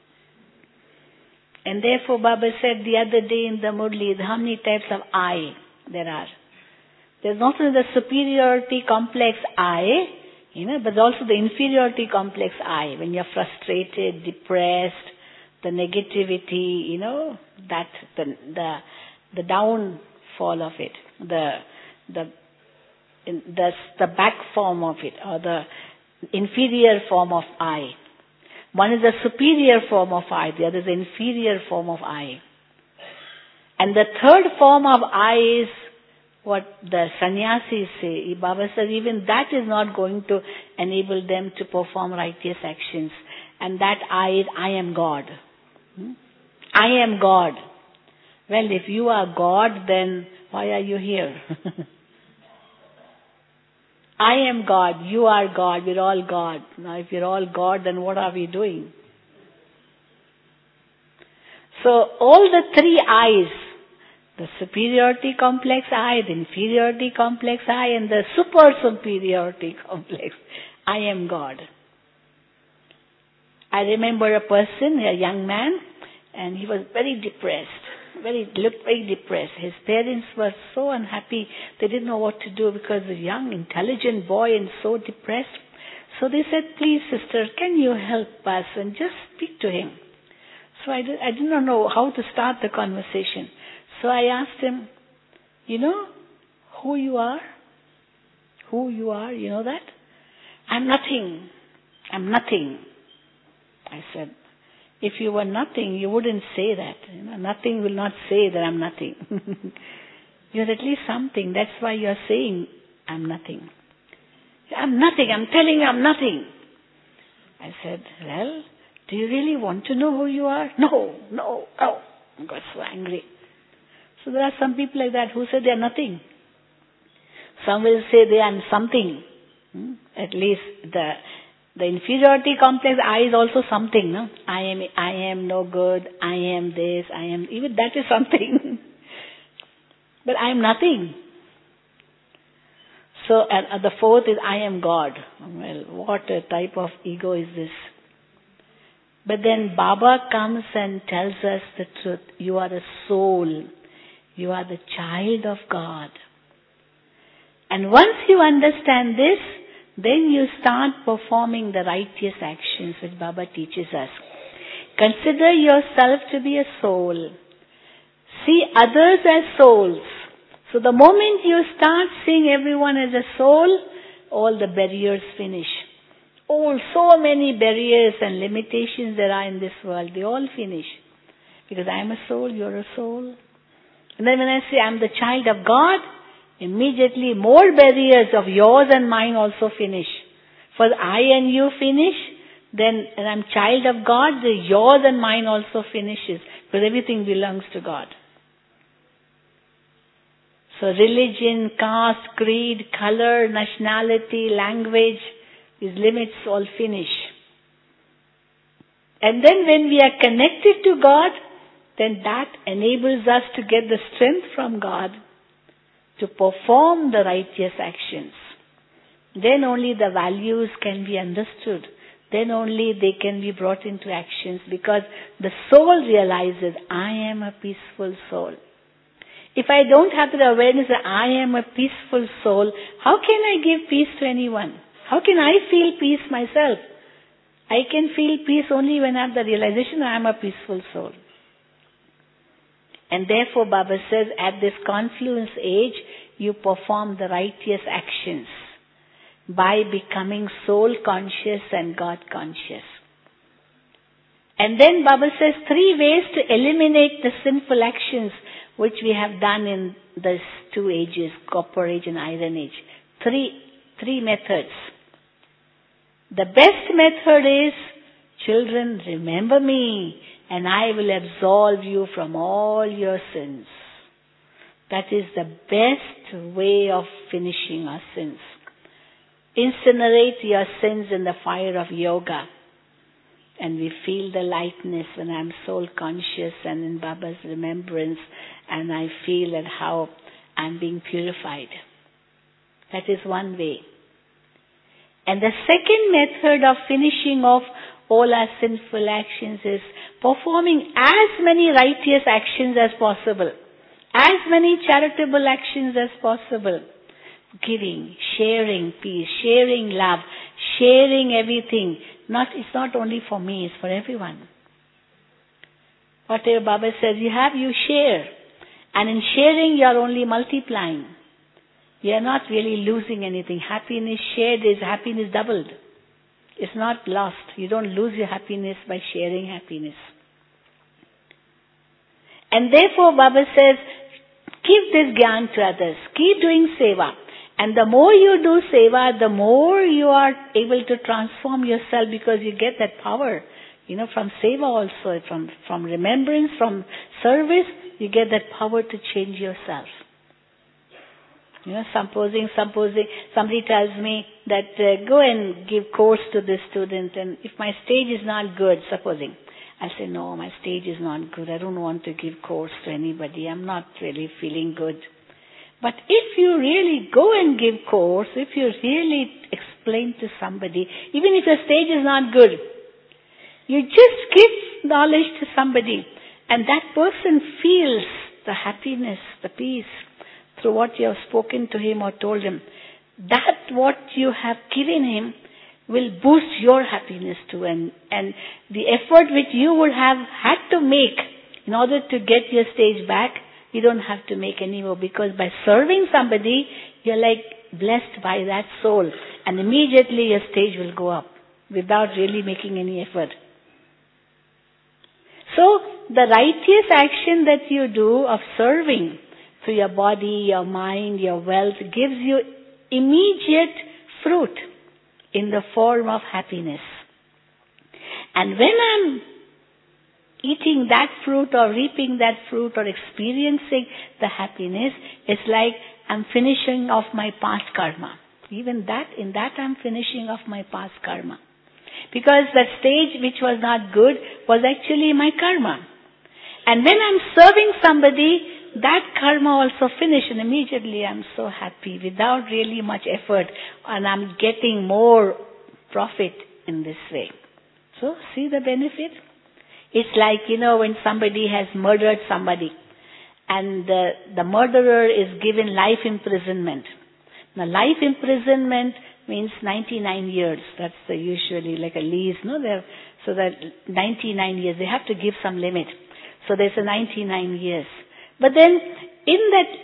And therefore Baba said the other day in the Murli, how many types of I there are? There's not only the superiority complex I, but also the inferiority complex I. When you're frustrated, depressed, the negativity, that the downfall of it, the back form of it, or the inferior form of I. One is the superior form of I, the other is the inferior form of I. And the third form of I is what the sannyasis say. Baba says even that is not going to enable them to perform righteous actions. And that I is, I am God. I am God. Well, if you are God, then why are you here? I am God, you are God, we're all God. Now if you're all God, then what are we doing? So all the three I's, the superiority complex I, the inferiority complex I, and the super superiority complex, I am God. I remember a person, a young man, and he was very depressed. Looked very depressed. His parents were so unhappy. They didn't know what to do because a young, intelligent boy and so depressed. So they said, please sister, can you help us and just speak to him? So I did not know how to start the conversation. So I asked him, you know who you are? Who you are, you know that? I'm nothing. I'm nothing. I said, if you were nothing, you wouldn't say that. Nothing will not say that I'm nothing. You're at least something. That's why you're saying, I'm nothing. I'm nothing. I'm telling you I'm nothing. I said, well, do you really want to know who you are? No. I got so angry. So there are some people like that who say they are nothing. Some will say they are something. At least the inferiority complex I is also something, no? I am no good, I am this, even that is something. But I am nothing. So, and the fourth is I am God. Well, what a type of ego is this? But then Baba comes and tells us the truth. You are a soul. You are the child of God. And once you understand this, then you start performing the righteous actions which Baba teaches us. Consider yourself to be a soul. See others as souls. So the moment you start seeing everyone as a soul, all the barriers finish. Oh, so many barriers and limitations there are in this world, they all finish. Because I am a soul, you're a soul. And then when I say I'm the child of God, immediately more barriers of yours and mine also finish. For I and you finish, then and I'm child of God, the yours and mine also finishes. Because everything belongs to God. So religion, caste, creed, color, nationality, language, these limits all finish. And then when we are connected to God, then that enables us to get the strength from God to perform the righteous actions. Then only the values can be understood. Then only they can be brought into actions because the soul realizes, I am a peaceful soul. If I don't have the awareness that I am a peaceful soul, how can I give peace to anyone? How can I feel peace myself? I can feel peace only when I have the realization I am a peaceful soul. And therefore Baba says, at this confluence age, you perform the righteous actions by becoming soul conscious and God conscious. And then Baba says 3 ways to eliminate the sinful actions which we have done in these 2 ages, Copper Age and Iron Age. 3 methods. The best method is, children, remember me and I will absolve you from all your sins. That is the best way of finishing our sins. Incinerate your sins in the fire of yoga. And we feel the lightness when I'm soul conscious and in Baba's remembrance, and I feel that how I'm being purified. That is one way. And the second method of finishing off all our sinful actions is performing as many righteous actions as possible, as many charitable actions as possible. Giving, sharing peace, sharing love, sharing everything. It's not only for me, it's for everyone. Whatever Baba says you have, you share. And in sharing, you are only multiplying. You are not really losing anything. Happiness shared is happiness doubled. It's not lost. You don't lose your happiness by sharing happiness. And therefore, Baba says, give this gyan to others. Keep doing seva. And the more you do seva, the more you are able to transform yourself, because you get that power. From seva also, from remembrance, from service, you get that power to change yourself. Supposing somebody tells me that go and give course to this student, and if my stage is not good, supposing, I say, no, my stage is not good. I don't want to give course to anybody. I'm not really feeling good. But if you really go and give course, if you really explain to somebody, even if your stage is not good, you just give knowledge to somebody, and that person feels the happiness, the peace, through what you have spoken to him or told him. That what you have given him will boost your happiness too, and the effort which you would have had to make in order to get your stage back, you don't have to make anymore, because by serving somebody, you're like blessed by that soul, and immediately your stage will go up without really making any effort. So, the righteous action that you do of serving through your body, your mind, your wealth gives you immediate fruit in the form of happiness. And when I'm eating that fruit or reaping that fruit or experiencing the happiness, it's like I'm finishing off my past karma. Even that, in that I'm finishing off my past karma. Because that stage which was not good was actually my karma. And when I'm serving somebody, that karma also finished, and immediately I'm so happy without really much effort, and I'm getting more profit in this way. So, see the benefit? It's like, when somebody has murdered somebody, and the murderer is given life imprisonment. Now, life imprisonment means 99 years. That's usually like a lease, no? So that 99 years, they have to give some limit. So there's a 99 years. But then, in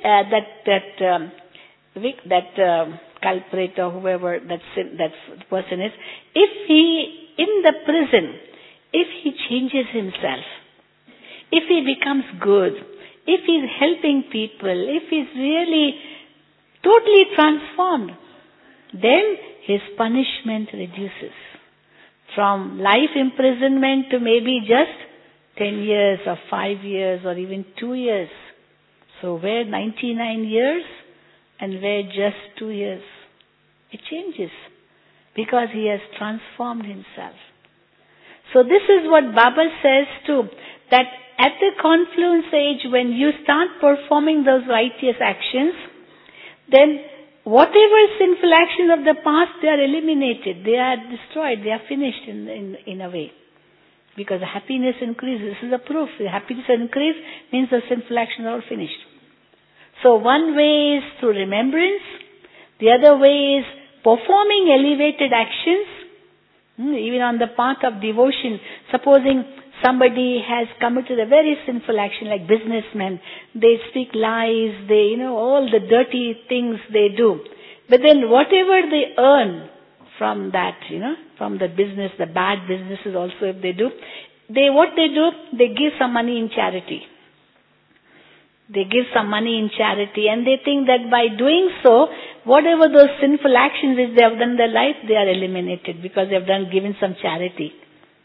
that culprit or whoever that person is, if he, in the prison, if he changes himself, if he becomes good, if he's helping people, if he's really totally transformed, then his punishment reduces from life imprisonment to maybe just 10 years or 5 years or even 2 years. So where 99 years and where just 2 years, it changes because he has transformed himself. So this is what Baba says too, that at the confluence age, when you start performing those righteous actions, then whatever sinful actions of the past, they are eliminated, they are destroyed, they are finished in a way. Because the happiness increases. This is a proof. The happiness increase means the sinful actions are all finished. So one way is through remembrance. The other way is performing elevated actions. Even on the path of devotion. Supposing somebody has committed a very sinful action, like businessmen. They speak lies. They, all the dirty things they do. But then whatever they earn from that, from the business, the bad businesses also if they do, they give some money in charity. They give some money in charity, and they think that by doing so, whatever those sinful actions which they have done in their life, they are eliminated because they have given some charity.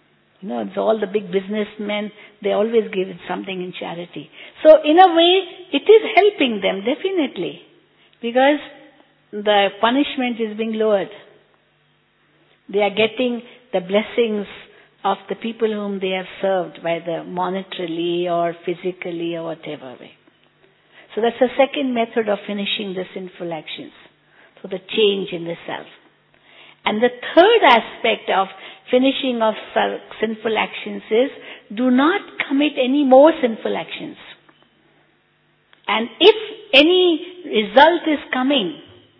It's all the big businessmen, they always give something in charity. So in a way, it is helping them, definitely. Because the punishment is being lowered. They are getting the blessings of the people whom they have served, whether monetarily or physically or whatever way. So that's the second method of finishing the sinful actions. So the change in the self. And the third aspect of finishing of sinful actions is, do not commit any more sinful actions. And if any result is coming,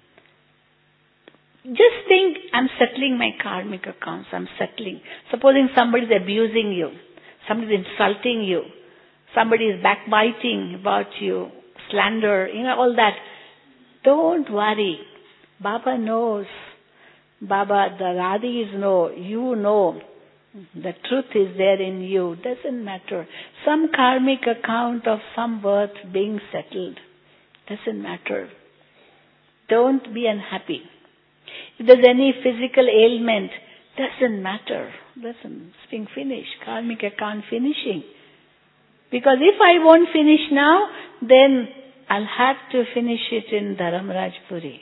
just think, I'm settling my karmic accounts, I'm settling. Supposing somebody is abusing you, somebody is insulting you, somebody is backbiting about you, slander, all that. Don't worry. Baba knows. Baba, the Radhis know, you know. The truth is there in you. Doesn't matter. Some karmic account of some worth being settled. Doesn't matter. Don't be unhappy. If there's any physical ailment, doesn't matter. It's being finished. Karmic account finishing. Because if I won't finish now, then I'll have to finish it in Dharamrajpuri.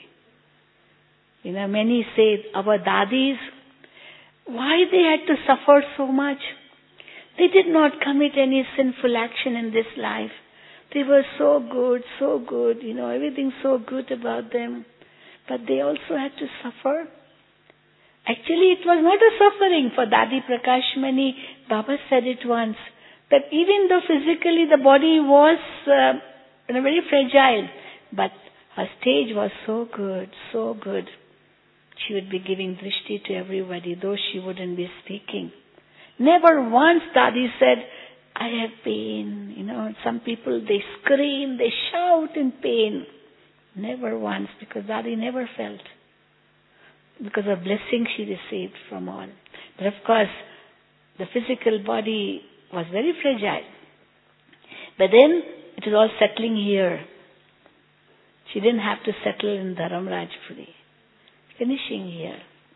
Many say, our dadis, why they had to suffer so much? They did not commit any sinful action in this life. They were so good, everything so good about them. But they also had to suffer. Actually, it was not a suffering for Dadi Prakashmani. Baba said it once, that even though physically the body was very fragile, but her stage was so good, so good. She would be giving drishti to everybody, though she wouldn't be speaking. Never once Dadi said, I have pain. Some people, they scream, they shout in pain. Never once, because Dadi never felt. Because of blessing she received from all. But of course, the physical body was very fragile. But then, it was all settling here. She didn't have to settle in Dharamrajpuri. Finishing here.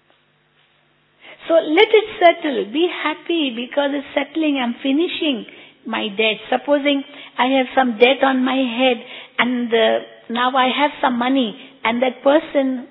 So let it settle. Be happy because it's settling. I'm finishing my debt. Supposing I have some debt on my head and now I have some money, and that person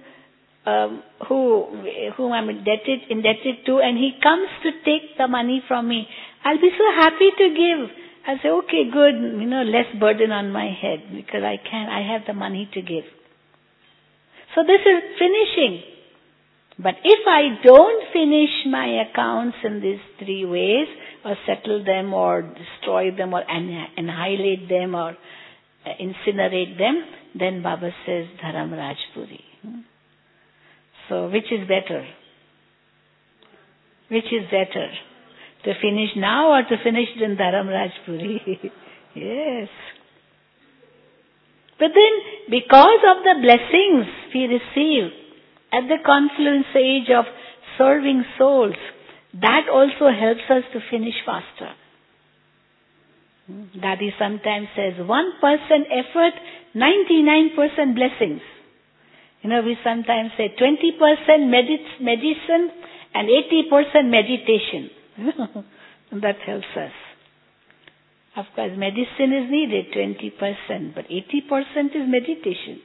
whom I'm indebted to, and he comes to take the money from me, I'll be so happy to give. I'll say, okay, good, less burden on my head because I have the money to give. So this is finishing. But if I don't finish my accounts in these three ways, or settle them, or destroy them, or annihilate them, or incinerate them, then Baba says Dharamrajpuri. So which is better? Which is better? To finish now or to finish it in Dharamrajpuri? Yes. But then, because of the blessings we receive at the confluence age of serving souls, that also helps us to finish faster. Dadi sometimes says, 1% effort, 99% blessings. We sometimes say 20% medicine and 80% meditation. That helps us. Of course, medicine is needed, 20%, but 80% is meditation.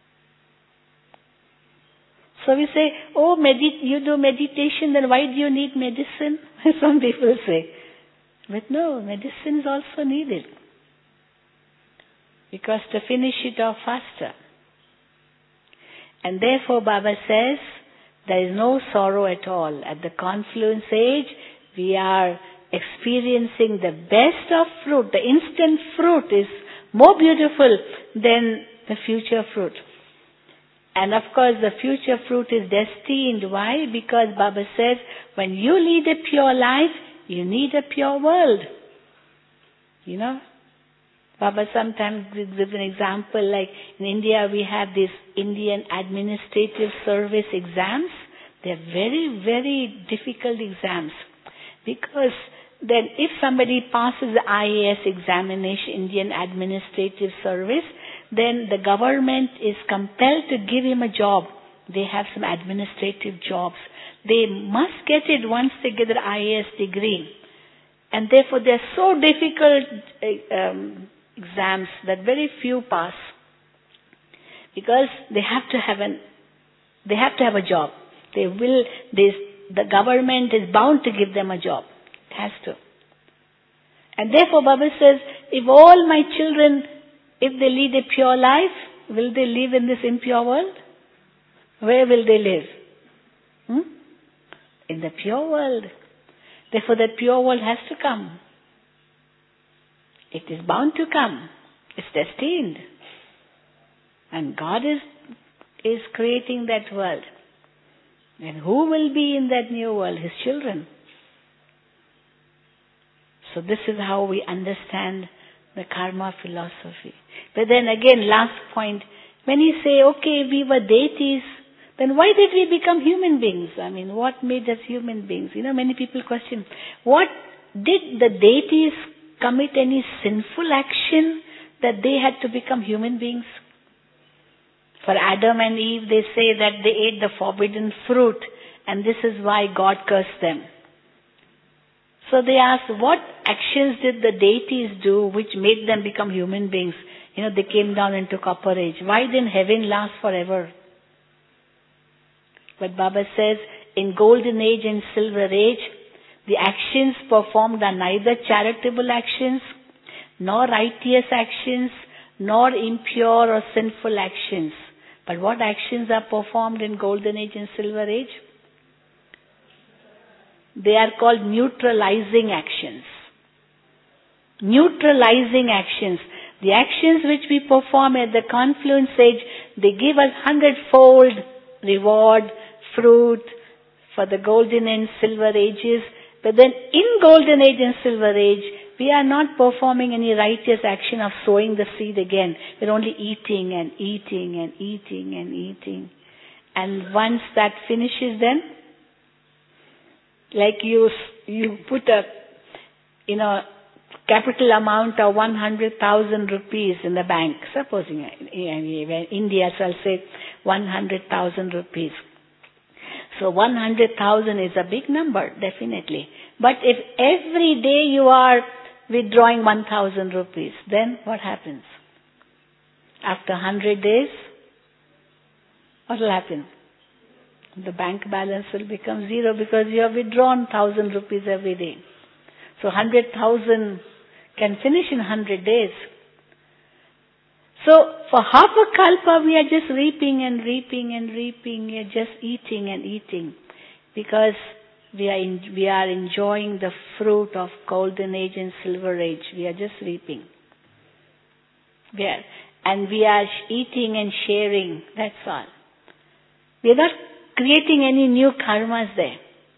So we say, you do meditation, then why do you need medicine? Some people say. But no, medicine is also needed. Because to finish it off faster. And therefore Baba says, there is no sorrow at all. At the confluence age, we are experiencing the best of fruit. The instant fruit is more beautiful than the future fruit. And of course, the future fruit is destined. Why? Because Baba says, when you lead a pure life, you need a pure world. Baba sometimes gives an example, like in India we have these Indian Administrative Service exams. They're very, very difficult exams. Because then if somebody passes the IAS examination, Indian Administrative Service, then the government is compelled to give him a job. They have some administrative jobs. They must get it once they get their IAS degree. And therefore they are so difficult exams that very few pass. Because they have to have a job. The government is bound to give them a job. It has to. And therefore Baba says, if all my children, if they lead a pure life, will they live in this impure world? Where will they live? In the pure world. Therefore that pure world has to come. It is bound to come. It's destined. And God is creating that world. And who will be in that new world? His children. So this is how we understand the karma philosophy. But then again, last point, when you say, okay, we were deities, then why did we become human beings? I mean, what made us human beings? Many people question, what did the deities commit any sinful action that they had to become human beings? For Adam and Eve, they say that they ate the forbidden fruit, and this is why God cursed them. So they ask, what actions did the deities do which made them become human beings? They came down into copper age. Why didn't heaven last forever? But Baba says, in golden age and silver age, the actions performed are neither charitable actions, nor righteous actions, nor impure or sinful actions. But what actions are performed in golden age and silver age? They are called neutralizing actions. Neutralizing actions. The actions which we perform at the confluence age, they give us 100-fold reward, fruit for the golden and silver ages. But then in golden age and silver age, we are not performing any righteous action of sowing the seed again. We're only eating and eating and eating and eating. And once that finishes, then, like you put a, capital amount of 100,000 rupees in the bank. Supposing in India, so I'll say 100,000 rupees. So 100,000 is a big number, definitely. But if every day you are withdrawing 1,000 rupees, then what happens? After 100 days, what will happen? The bank balance will become zero because you have withdrawn 1,000 rupees every day. So 100,000 can finish in 100 days. So for half a kalpa we are just reaping and reaping and reaping. We are just eating and eating because we are enjoying the fruit of golden age and silver age. We are just reaping. And we are eating and sharing. That's all. We are not creating any new karmas there.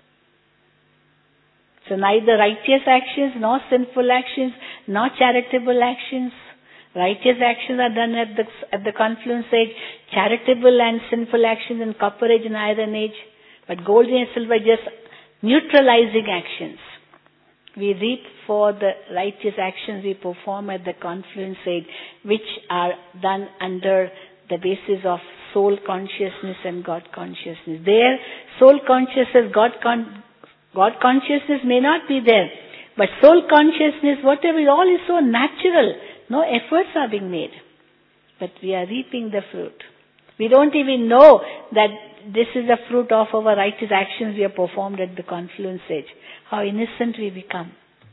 So neither righteous actions, nor sinful actions, nor charitable actions. Righteous actions are done at the confluence age. Charitable and sinful actions in copper age and iron age. But gold and silver just neutralizing actions. We reap for the righteous actions we perform at the confluence age, which are done under the basis of soul consciousness and God consciousness. There, soul consciousness, God consciousness may not be there. But soul consciousness, whatever, all is so natural. No efforts are being made. But we are reaping the fruit. We don't even know that this is the fruit of our righteous actions we have performed at the confluence age. How innocent we become.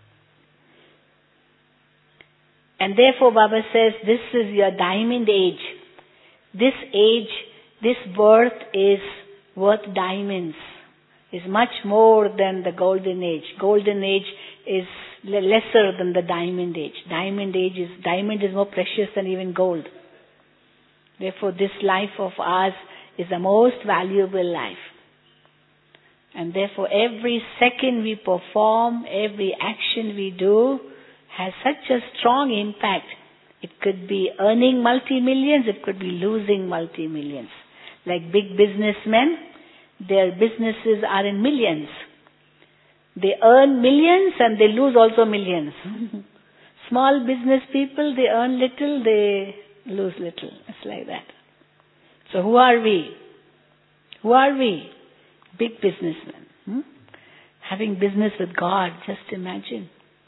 And therefore Baba says, this is your diamond age. This age, this birth is worth diamonds. Is much more than the golden age. Golden age is lesser than the diamond age. Diamond is more precious than even gold. Therefore this life of ours is the most valuable life. And therefore every second we perform, every action we do has such a strong impact. It could be earning multi-millions, it could be losing multi-millions. Like big businessmen, their businesses are in millions. They earn millions and they lose also millions. Small business people, they earn little, they lose little. It's like that. So who are we? Who are we? Big businessmen. Having business with God, just imagine.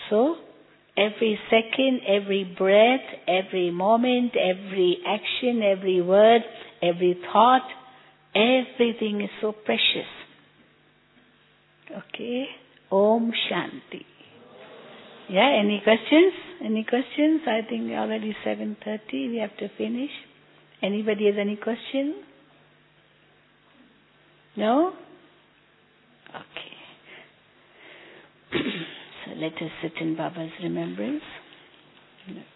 So, every second, every breath, every moment, every action, every word, every thought, everything is so precious. Okay? Om Shanti. Yeah, any questions? Any questions? I think already 7:30. We have to finish. Anybody has any question? No? Okay. So let us sit in Baba's remembrance.